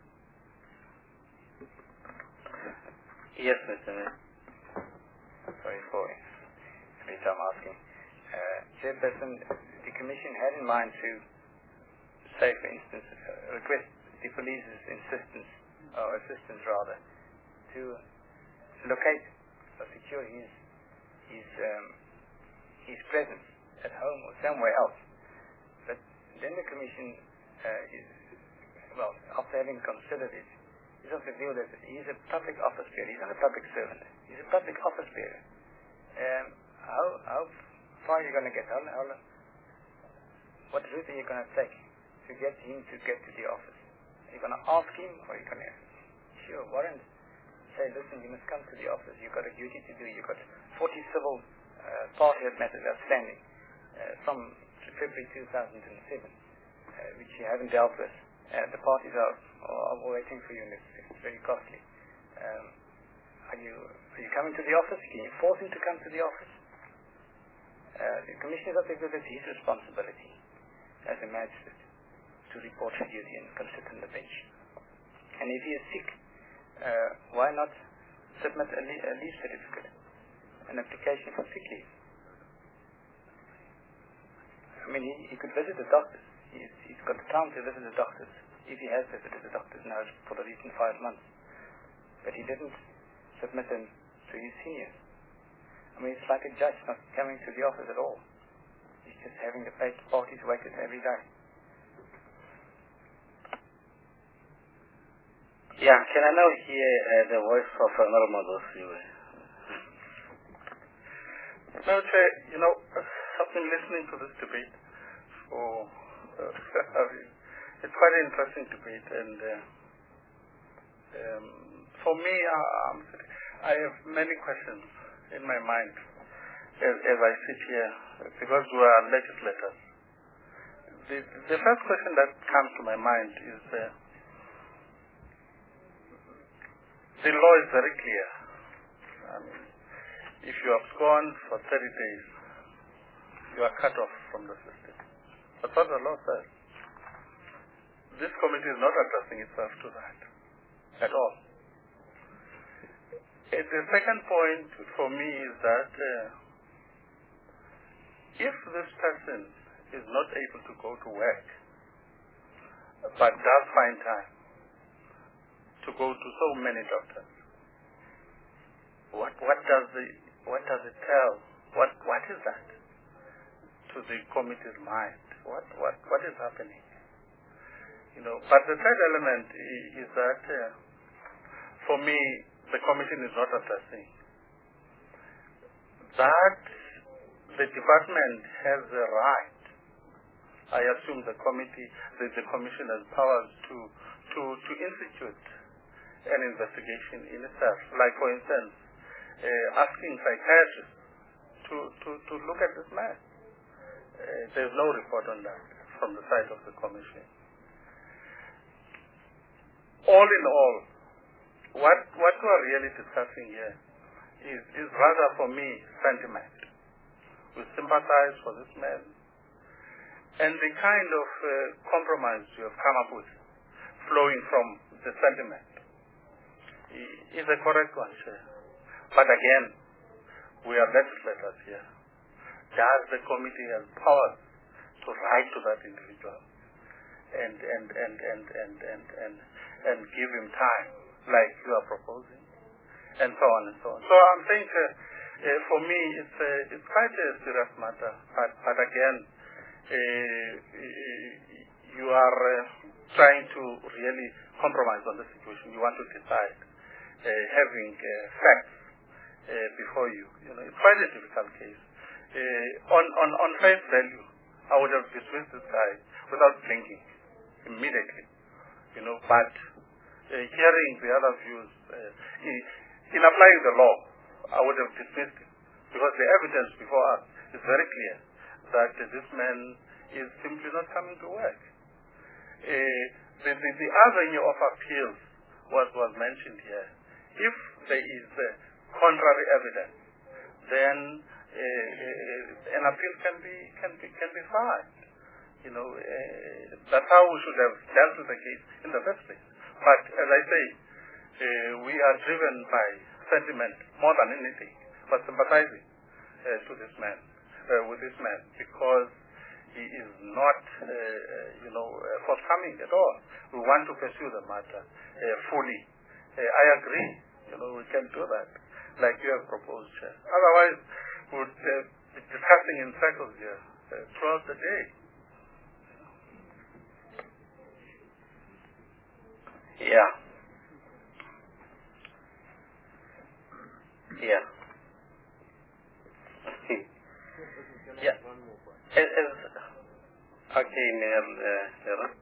Yes, Mr. Mayor. Sorry for every time asking. Chairperson, the Commission had in mind to say, for instance, request the police's assistance to locate or secure his presence at home or somewhere else. But then the Commission, after having considered it, is of the view that he's a public office bearer. He's not a public servant. He's a public office bearer. How far are you going to get? What route are you going to take to get him to get to the office? Are you going to ask him, or are you going to warrant? Say, listen, you must come to the office. You've got a duty to do. You've got 40 civil party matters outstanding from February 2007, which you haven't dealt with. The parties are waiting for you, and it's very costly. Are you coming to the office? Can you force him to come to the office? The Commissioner of the Village is his responsibility as a magistrate to report for duty and can sit on the bench. And if he is sick, why not submit a leave certificate, an application for sick leave? I mean, he could visit the doctors. He's got the time to visit the doctors, if he has visited the doctors now for the recent 5 months. But he didn't submit them to his seniors. I mean, it's like a judge not coming to the office at all. He's just having the parties waited every day. Yeah, can I now hear the voice of Honorable Magosiwe? No, Chair, I've been listening to this debate for it's quite an interesting debate, and for me, I have many questions in my mind as I sit here, because we are legislators. The first question that comes to my mind is the law is very clear. if you abscond for 30 days, you are cut off from the system. That's what the law says. This committee is not addressing itself to that at all. The second point for me is that if this person is not able to go to work, but does find time to go to so many doctors, what does it tell? What is that to the committee's mind? What is happening? But the third element is that for me, the commission is not addressing that the department has the right. I assume the commission has powers to institute an investigation in itself. Like, for instance, asking psychiatrists to look at this man. There's no report on that from the side of the commission. All in all, what we're really discussing here is rather, for me, sentiment. We sympathize for this man. And the kind of compromise you have come up with, flowing from the sentiment, is a correct one, Chair. But again, we are legislators here. Does the committee have power to write to that individual and give him time, like you are proposing, and so on and so on? So I'm saying, for me, it's quite a serious matter. But again, you are trying to really compromise on the situation. You want to decide, having facts before you. It's quite a difficult case. On face value, I would have dismissed this guy without blinking immediately. But hearing the other views, in applying the law, I would have dismissed him because the evidence before us is very clear that this man is simply not coming to work. The avenue of appeals was mentioned here. If there is contrary evidence, then an appeal can be filed. That's how we should have dealt with the case in the first place. But as I say, we are driven by sentiment more than anything, but sympathizing to this man, with this man, because he is not, forthcoming at all. We want to pursue the matter fully. I agree. We can do that, like you have proposed, Chair. Otherwise, we would be discussing in circles here throughout the day. Yeah. Okay, Mayor Lera.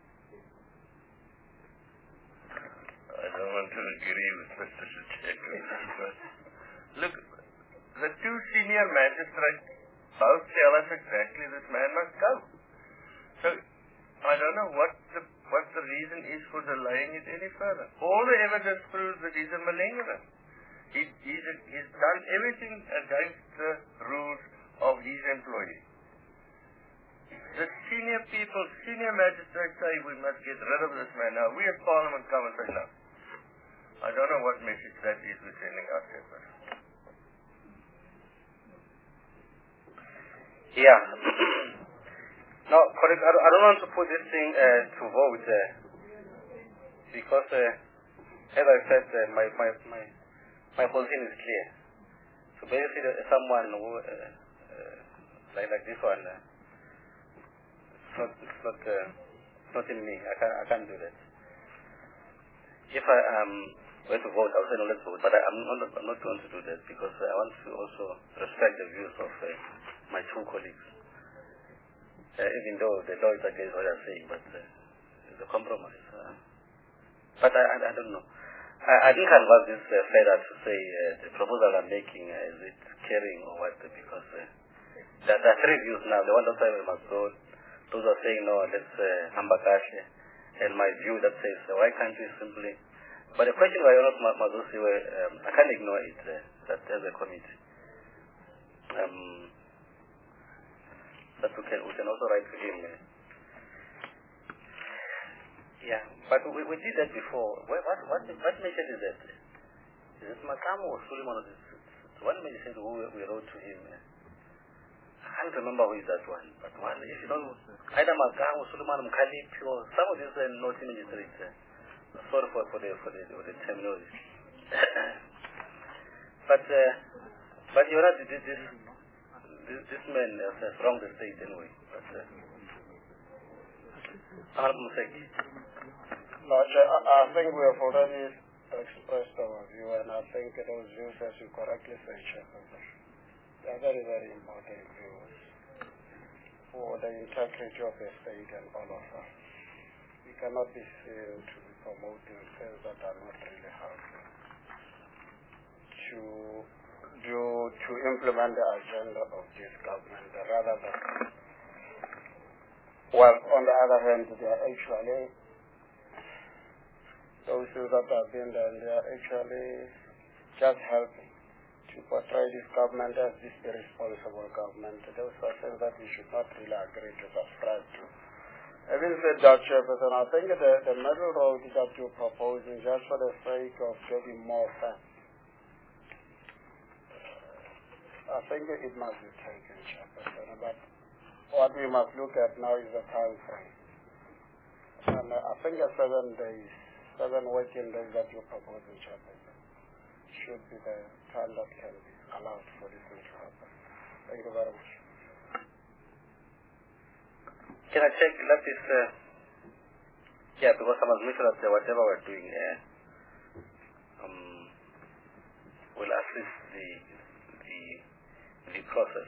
I don't want to agree with Mr. Sacheka. Look, the two senior magistrates both tell us exactly this man must go. So I don't know what the reason is for delaying it any further. All the evidence proves that he's a malingerer. He's done everything against the rules of his employee. The senior magistrates say we must get rid of this man. Now we as Parliament come and say no. I don't know what message that is we're sending out there. Yeah. No, correct. I don't want to put this thing to vote because, as I said, my position is clear. So basically, someone who like this one, it's not in me. I can't do that. If I am going to vote, I'll say no, let's vote. But I'm not going to do that because I want to also respect the views of my two colleagues. Even though the law is against what I'm saying, but it's a compromise. But I don't know. I think I'll have this further to say the proposal I'm making, is it carrying or what? Because there are three views now. The one that says we must go. Those are saying no, let's Hambakashi. And my view that says why can't we simply. But the question why not Mazusi, I can't ignore it that as a committee. That we can also write to him. Yeah, but we did that before. What message is that? Is it Makamu or Suleiman? One message who we wrote to him. I can't remember who is that one. But one, if you don't, either Makamu, Suleiman, Mkhalipi, or some of these are not images. Sorry for the terminology. But you're right. This man has wronged the state anyway. But no, I think we have already expressed our view, and I think those views, as you correctly say, Chairperson, they are very, very important views for the integrity of the state and all of us. We cannot be seen to be promoting things that are not really helpful to implement the agenda of this government, rather than, well, on the other hand, they are actually, those who have been there, they are actually just helping to portray this government as this irresponsible government. Those are things that we should not really agree to subscribe to. Having said that, Chairperson, I think the middle road that you're proposing, just for the sake of getting more facts, I think it must be taken, Chairperson. But what we must look at now is the time frame. And I think 7 days, 7 working days that you're proposing, Chairperson, should be the time that can be allowed for this thing to happen. Thank you very much. Can I check that is, yeah, because I must make sure that whatever we're doing will assist the process.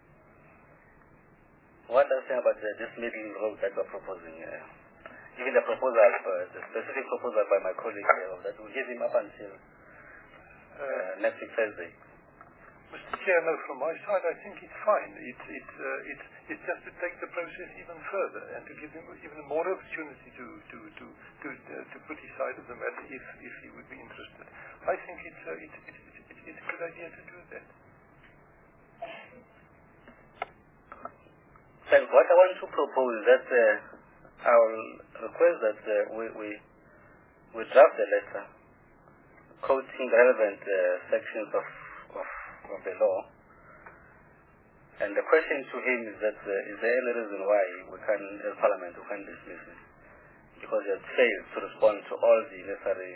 What does say about this middle road that we're proposing? Even the proposal, the specific proposal by my colleague that will give him up until next week Thursday. Mr. Chair, no, from my side, I think it's fine. It's just to take the process even further and to give him even more opportunity to put his side of the matter if he would be interested. I think it's a good idea to do that. Well, what I want to propose is that I will request that we draft a letter quoting relevant sections of the law, and the question to him is that is there any reason why we can, as Parliament, we can dismiss it? Because he has failed to respond to all the necessary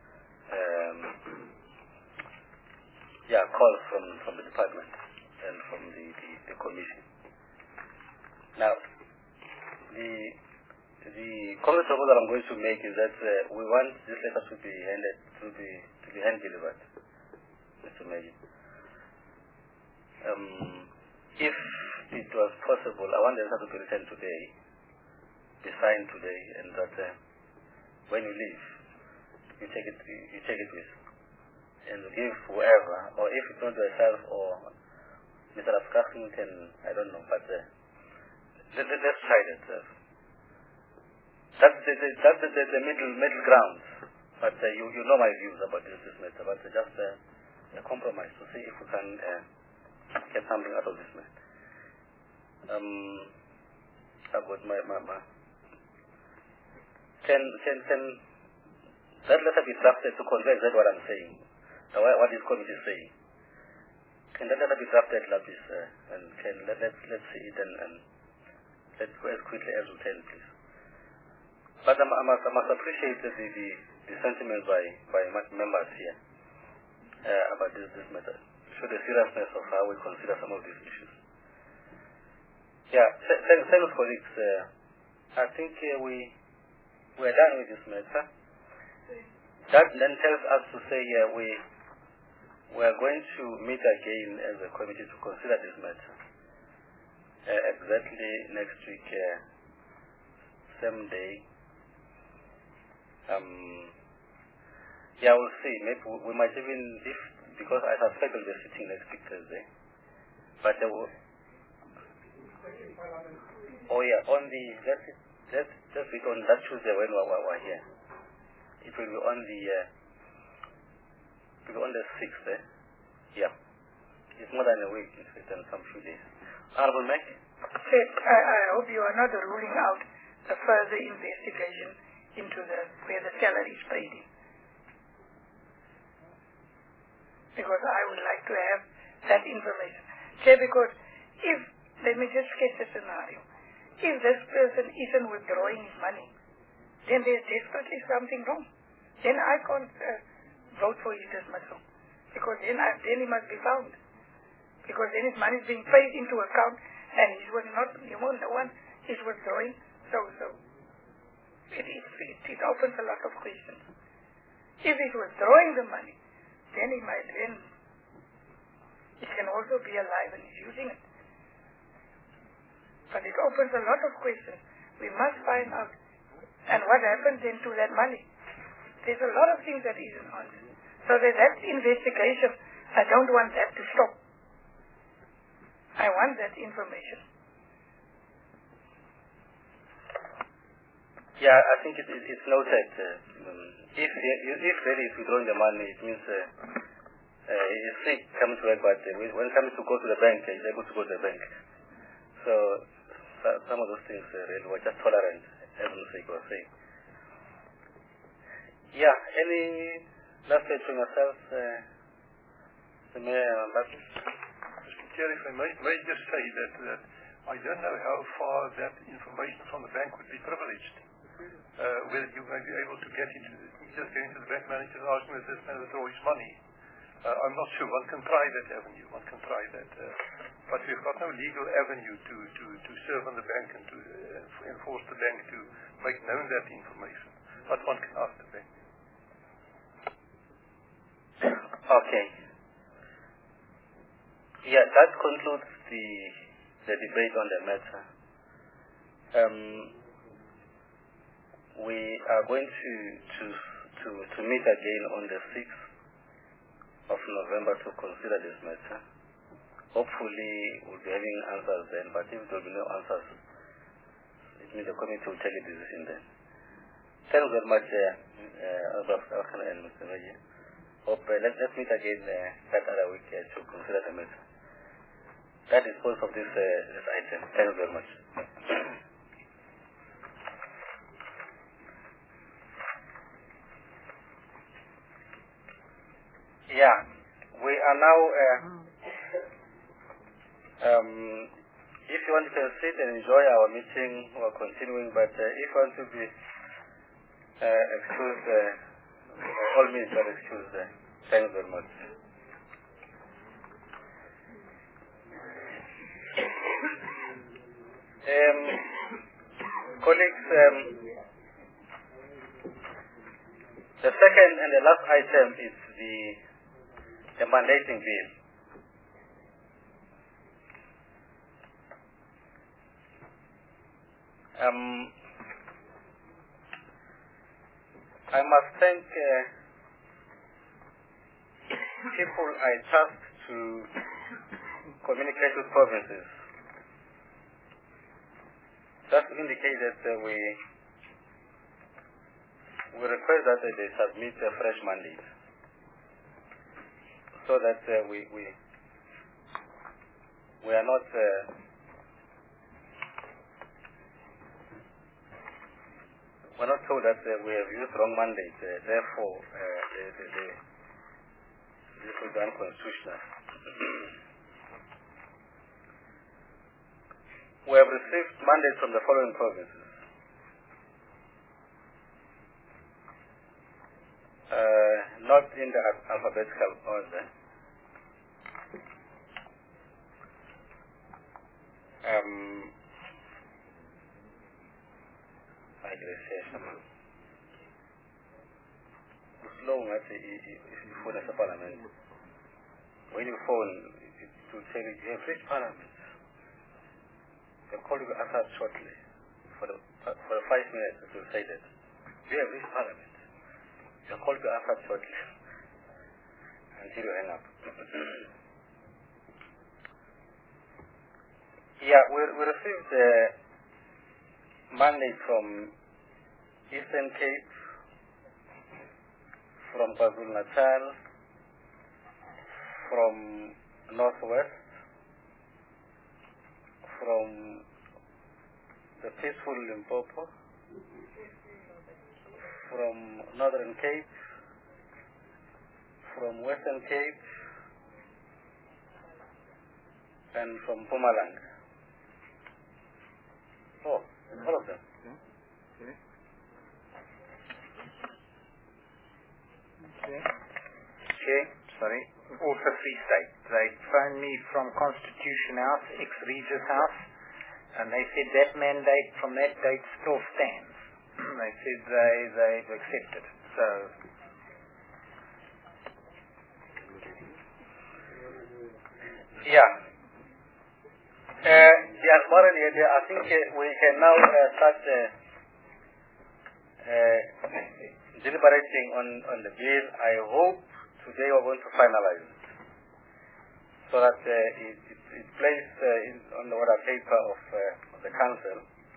calls from the department and from the commission. Now, the Congress proposal I'm going to make is that we want this letter to be hand delivered, Mr. Majid. If it was possible, I want the letter to be written today, be signed today, and that when you leave, you take it with, and give whoever, or if it's not yourself or Mr. Abskakhin can, I don't know, but let's try that. That's the middle ground. But you know my views about this matter. But just a compromise to see if we can get something out of this matter. About my can that letter be drafted to convey exactly what I'm saying? What this committee is saying? Can that letter be drafted like this? And let's see it and let's go as quickly as we can, please. But I must appreciate the sentiment by members here about this matter. Show the seriousness of how we consider some of these issues. Yeah, thanks colleagues. I think we're done with this matter. That then tells us to say we are going to meet again as a committee to consider this matter. Exactly next week, same day. We'll see. Maybe we might even, because I suspect we'll be sitting next week Thursday. But on the let's be on that Tuesday when we're here. It will be on the 6th. Yeah. It's more than a week, in fact, and some few days. Honorable Mac? I hope you are not ruling out the further investigation into where the salary is paid in. Because I would like to have that information. Because if, let me just sketch a scenario. If this person isn't withdrawing his money, then there's desperately something wrong. Then I can't vote for his dismissal. Because then he must be found. Because then his money is being paid into account and he was not, no one is withdrawing. So it opens a lot of questions. If he's withdrawing the money, then it can also be alive and he's using it. But it opens a lot of questions. We must find out. And what happens then to that money? There's a lot of things that isn't answered. So there's that investigation. I don't want that to stop. I want that information. Yeah, I think it's noted. If really is withdrawing the money, it means he's free coming to work, but when it comes to go to the bank, he's able to go to the bank. So some of those things really were just tolerant, as Mr. was saying. Yeah, any last word from yourself, the Mayor? Mr. Chair, if I may just say that I don't know how far that information from the bank would be privileged. Whether you may be able to get into the bank manager and ask him if this man withdraw his money. I'm not sure. One can try that avenue. One can try that. But we've got no legal avenue to serve on the bank and to enforce the bank to make known that information. But one can ask the bank. Okay. Yeah, that concludes the debate on the matter. We are going to meet again on the 6th of November to consider this matter. Hopefully we'll be having answers then, but if there will be no answers, it means the committee will take a decision then. Thank you very much, Mr. Meji. Hope let's meet again that other week to consider the matter. That is all of this item. Thank you very much. Yeah, we are now, if you want to sit and enjoy our meeting, we are continuing, but if you want to be excused, all means are excused. Thank you very much. Colleagues, the second and the last item is the mandating bill. I must thank people I tasked to communicate with provinces. Just to indicate that we request that they submit a fresh mandate, so that we are not we're not told that we have used wrong mandate. Therefore, this will be unconstitutional. We have received mandates from the following provinces: not in the alphabetical order. If you phone as a parliament, when you phone, it will tell you you have reached parliament. They'll call you answer shortly. For the 5 minutes, it will say that we have reached parliament. They'll call you answer shortly until you hang up. Yeah, we received a mandate from Eastern Cape, from KwaZulu-Natal, from Northwest, from the peaceful Limpopo, from Northern Cape, from Western Cape, and from Pumalang. Oh, all of them. Chair, sorry, also Free State. They phoned me from Constitution House, ex-Regis House, and they said that mandate from that date still stands. They said they've accepted. So, yeah. Yes, morally, I think we can now start deliberating on the bill. I hope today we're going to finalize it so that it plays on the order paper of the council.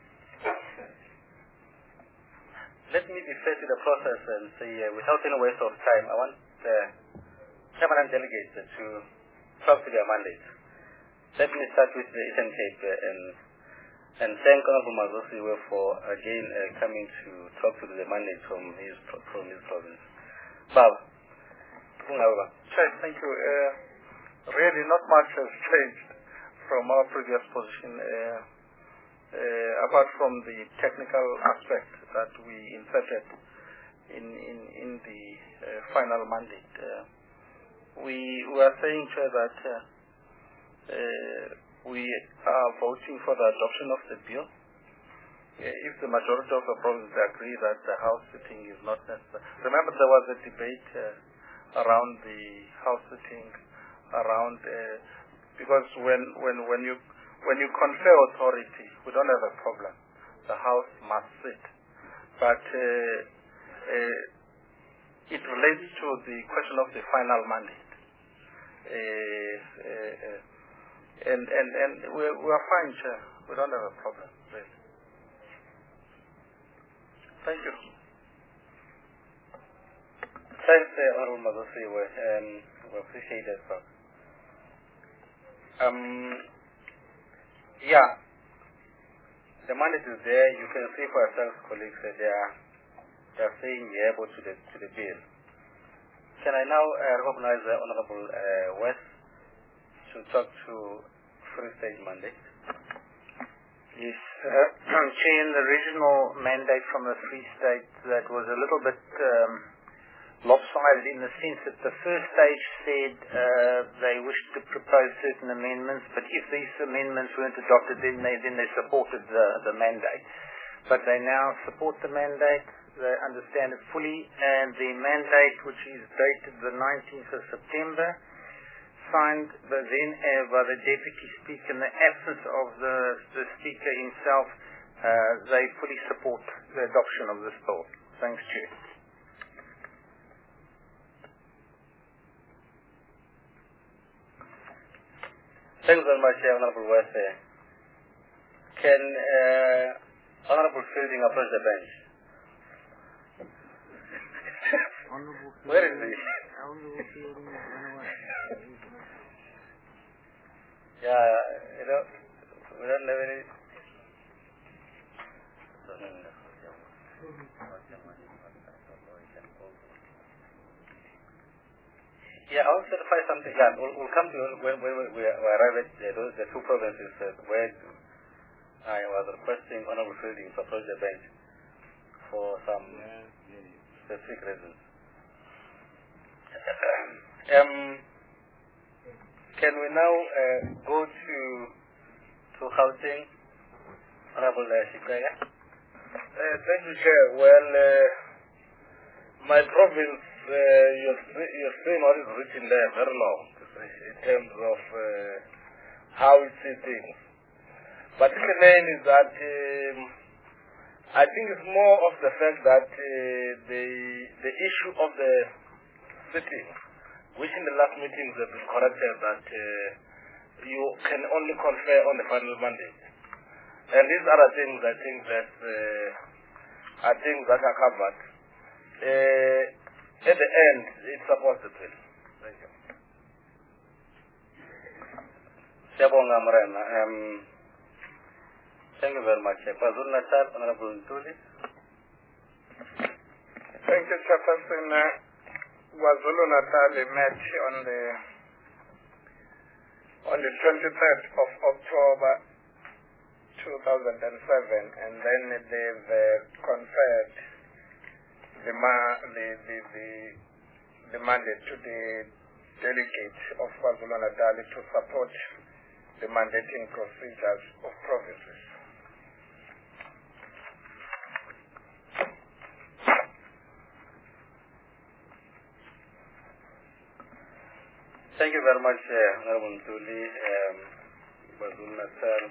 Let me be fair to the process and say, without any waste of time, I want the permanent delegates to talk to their mandate. Let me start with the Eastern Cape and thank Honorable Mazosiwe for again coming to talk to the mandate from his province. Bob. Chair, thank you. Really not much has changed from our previous position, apart from the technical aspect that we inserted in the final mandate. We are saying, Chair, that we are voting for the adoption of the bill. If the majority of the province agree that the house sitting is not necessary. Remember, there was a debate around the house sitting, around because when you confer authority, we don't have a problem. The house must sit, but it relates to the question of the final mandate. And we are fine, Chair. We don't have a problem, really. Thank you. Thanks, Honorable Mazosiwe. We appreciate that, sir. Yeah, the mandate is there. You can see for yourselves, colleagues, that they are saying yeah to the bill. Can I now recognize the Honorable West to talk to Free State mandate? Yes, Chair, in the original mandate from the Free State, that was a little bit lopsided in the sense that the first stage said they wished to propose certain amendments, but if these amendments weren't adopted, then they supported the mandate. But they now support the mandate, they understand it fully, and the mandate, which is dated the 19th of September, signed by the Deputy Speaker in the absence of the Speaker himself, they fully support the adoption of this bill. Thanks, Chair. Thanks very much, Honorable West. Can Honorable Fielding approach the bench? Where is he? Yeah, we don't have any. Yeah, I want to clarify something. Yeah, we'll come to you when we arrive at the two provinces where I was requesting Honorable Fielding to approach the bench for some specific reasons. Can we now go to Gauteng? Honorable Shikaya? Thank you, Chair. Well, my province, you're seeing what is written there very long in terms of how it sees things. But the main is that I think it's more of the fact that the issue of the sitting, which in the last meetings have been corrected, that you can only confer on the final mandate. And these other things, I think that are things that are covered. At the end, it supports the bill. Thank you. Thank you very much. KwaZulu-Natal, Honorable Ntuli. Thank you, Chairperson. KwaZulu-Natal met on the 23rd of October 2007, and then they've conferred the mandate to the delegates of KwaZulu-Natal to support the mandating procedures of provinces. Thank you very much, Honorable Ntuli, KwaZulu-Natal.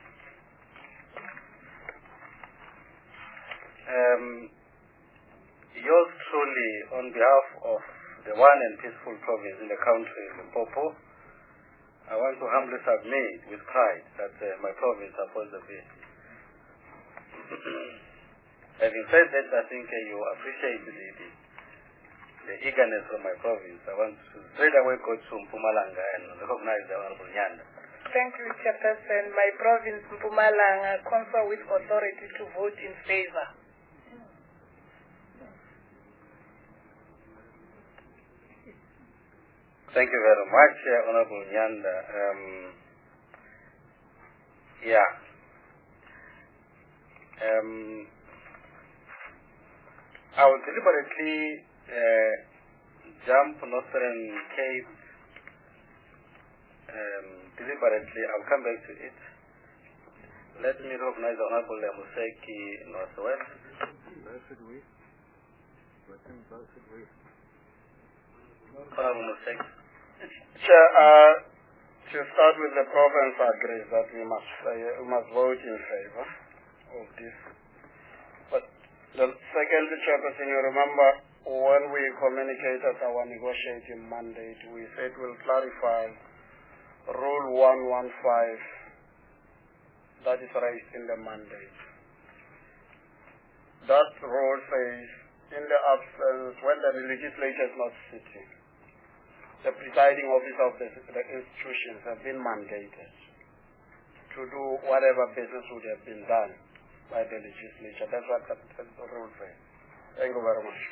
Yours truly, on behalf of the one and peaceful province in the country, Limpopo, I want to humbly submit with pride that my province supports the bill. Having said that, I think you appreciate the eagerness from my province. I want to straight away go to Mpumalanga and recognize the Honorable Nyanda. Thank you, Chairperson. My province, Mpumalanga, confer with authority to vote in favor. Thank you very much, Honorable Nyanda. I will deliberately jump Northern Cape. Deliberately, I'll come back to it. Let me recognize Honorable Museki Northwest. Honorable Museki. Chair, to start with, the province agrees that we must vote in favor of this. But the second, Chairperson, you remember when we communicated our negotiating mandate, we said we'll clarify Rule 115 that is raised in the mandate. That rule says, in the absence, when the legislature is not sitting, the presiding officer of the institutions have been mandated to do whatever business would have been done by the legislature. That's what the rule says. Thank you very much.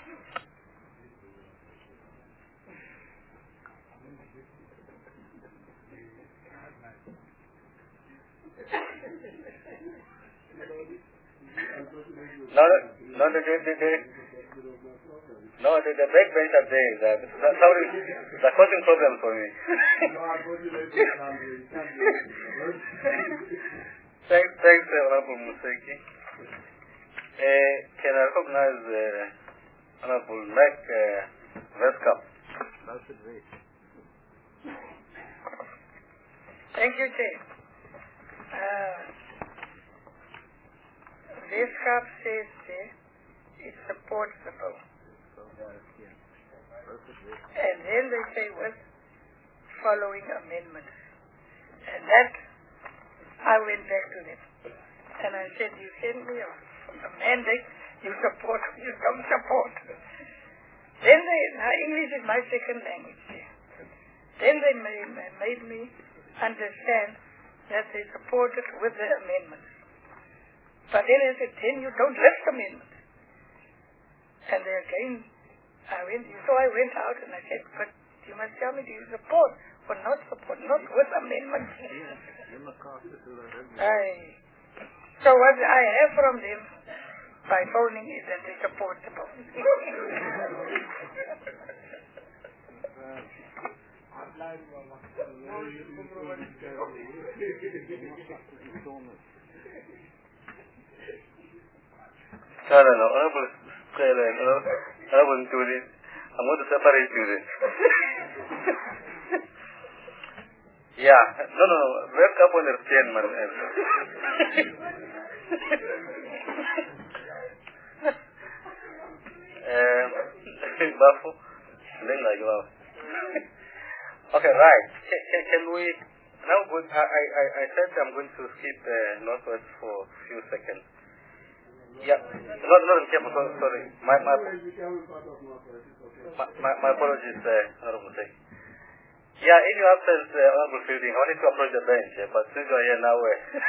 No, the backbench are there. They're causing problems for me. Thanks, Honorable Museki. Can I recognize Honorable Mac Westcap? Thank you, Chair. Westcap says it supports the bill. And then they say, well, following amendments. And that, I went back to them. And I said, you send me a mandate, you support, you don't support. Then now English is my second language. Then they made me understand that they supported with the amendments. But then I said, then you don't lift amendments. And they again, I went out and I said, but you must tell me, do you support or not support, not with amendments. So what I have from them by phoning is that they support the bill. No, I wouldn't do this. I'm going to separate you this. Yeah, no, wake up on the statement. Okay, right. Can we now go? I said I'm going to skip Northwest for a few seconds. Yeah, not in Cape, sorry. My apologies, Honorable Sek. Yeah, in your absence, Honorable Fielding, I wanted to approach the bench, but since you are here now,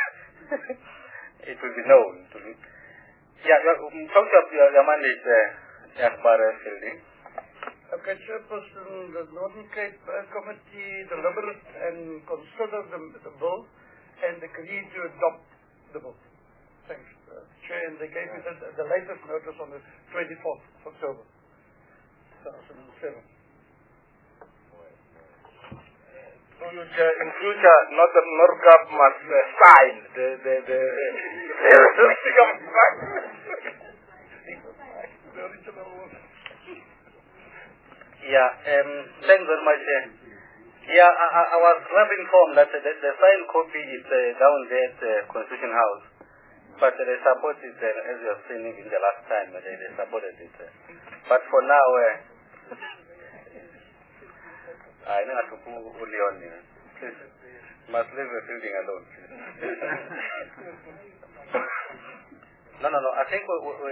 it will be known to me. Yeah, talk to your mandate, Akbar Fielding. Okay, Chairperson, the Northern Cape Committee deliberate and consider the bill and agree to adopt the bill. Thanks, Chair. And they gave me the latest notice on the 24th of October 2007. So in future, NORCAP must sign the Yeah, thanks very much. Yeah, I was rather informed that the signed copy is down there at Constitution House, but they support it, as you have seen in the last time, they supported it. But for now, I know how to put only on you. Please, must leave the building alone. No, I think we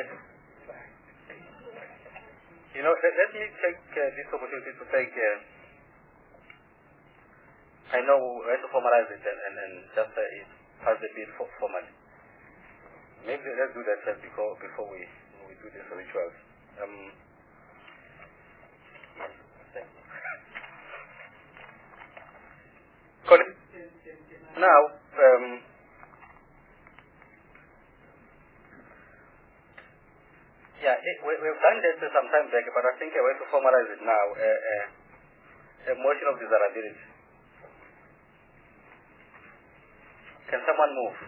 you know, let me take this opportunity to thank, I know we have to formalize it and just pass the bill formally. Maybe let's do that first before we do these rituals. Now, yeah, we've done this some time back, but I think I want to formalize it now. A motion of desirability. Can someone move?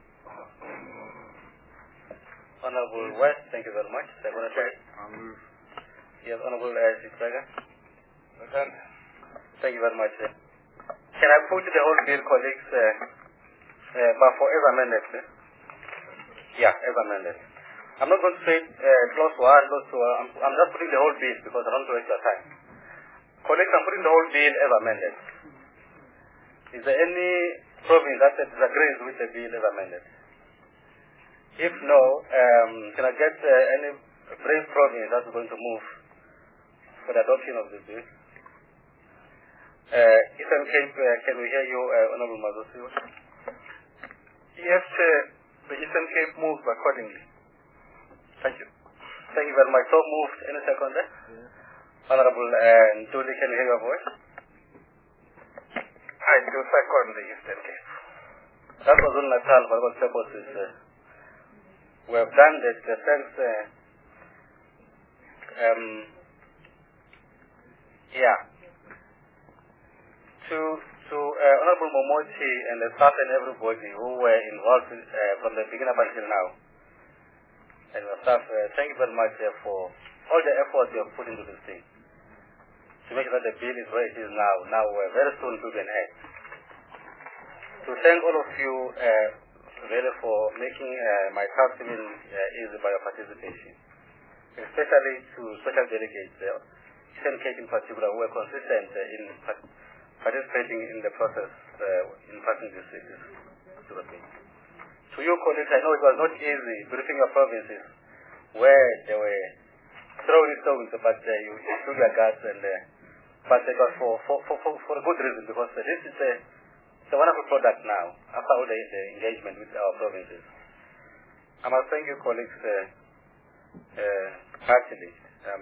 Honorable West, thank you very much. Yes, Honorable Sixaga. Thank you very much. Can I put the whole bill, colleagues, but for as amended? Yeah, as amended. I'm not going to say close to one, close to one. I'm just putting the whole bill because I don't want to waste your time. Colleagues, I'm putting the whole bill as amended. Is there any province that disagrees with the bill as amended? If no, can I get any brave province that's going to move for the adoption of the bill? Eastern Cape, can we hear you, Honorable Mazosiwa? Yes, the Eastern Cape moves accordingly. Thank you. Thank you very much. So moved. Any second there? Yeah. Honorable Julie, can you hear your voice? I do second the Eastern Cape. That was on Natal, but what purpose is we have done that since to Honorable Momochi and the staff and everybody who were involved from the beginning up until now. And your staff, thank you very much for all the efforts you have put into this thing to make sure that the bill is where it is now. Now, very soon to be an act. To thank all of you really for making my task even easy by your participation, especially to special delegates, Eastern Cape in particular, who were consistent in participating in the process in passing this to the bill. To you colleagues, I know it was not easy briefing your provinces where they were throwing stones, but you stood your guts, and but it was for a good reason, because this is a wonderful product now after all the engagement with our provinces. I must thank you colleagues heartily.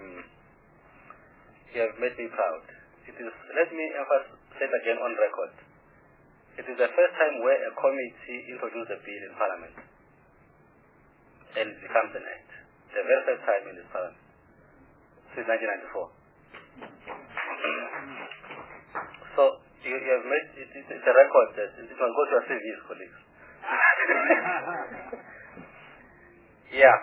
You have made me proud. It is, let me emphasize it again on record. It is the first time where a committee introduces a bill in Parliament and it becomes an act. The very first time in this Parliament since 1994. So you have made it's a record that it must go to your CVs, colleagues. Yeah.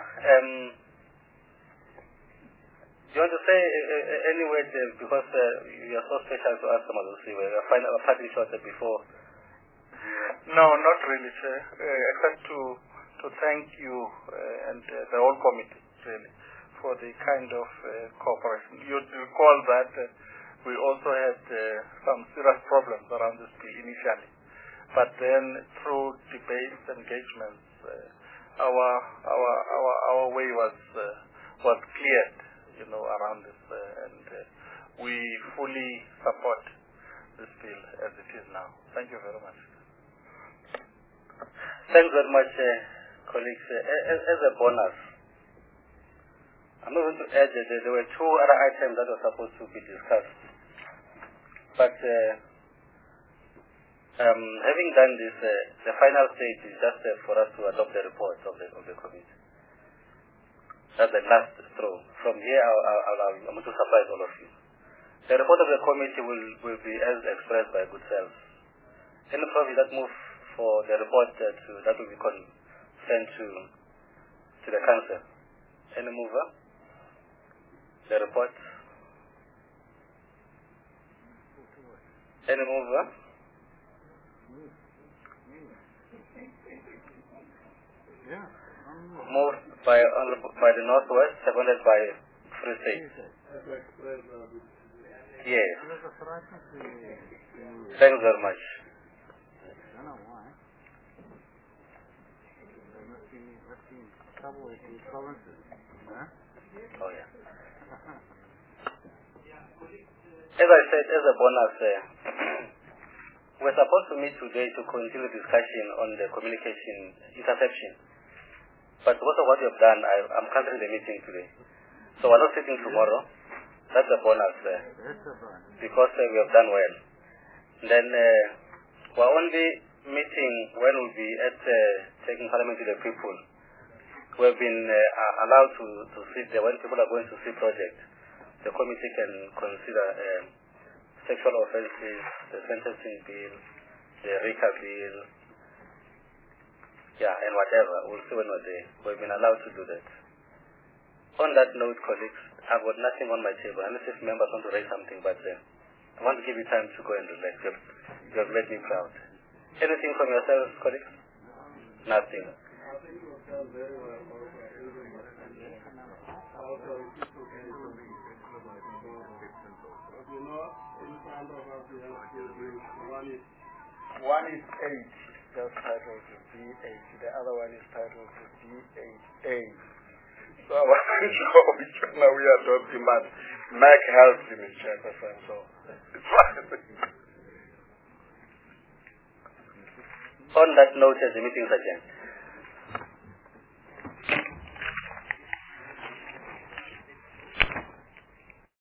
Do you want to say any word because you are so special to us, Mazusi? We are partly short before. No, not really, sir. Except to thank you and the whole committee, really, for the kind of cooperation. You recall that we also had some serious problems around this bill initially, but then through debates, engagements, our way was cleared, around this, and we fully support this bill as it is now. Thank you very much. Thanks very much, colleagues. As a bonus, I'm not going to add that there were two other items that were supposed to be discussed. But having done this, the final stage is just for us to adopt the report of the committee. That's the last straw. From here, I'm going to surprise all of you. The report of the committee will be as expressed by good self. Any province that move for the report that will be sent to the council. Any mover? The report? Any mover? Moved by the Northwest, seconded by Free State. Yes. Thanks very much. Oh yeah. As I said, as a bonus, we're supposed to meet today to continue discussion on the communication interception. But because of what you've done, I'm cancelling the meeting today. So we're not sitting tomorrow. That's a bonus because we have done well. Then we're only meeting when we'll be at taking parliament to the people. We've been allowed to sit there when people are going to see projects. The committee can consider sexual offences, the sentencing bill, the RICA bill, and whatever. We'll see when we're there. We've been allowed to do that. On that note, colleagues, I've got nothing on my table, unless if members want to raise something, but I want to give you time to go and relax. You have made me proud. Anything from yourselves, colleagues? Nothing. One is 8, just titled B8. The other one is titled B8A. So I wasn't sure which one we are adopting, but Mac helps him in Chairperson, so it's fine. On that note, the meeting is adjourned.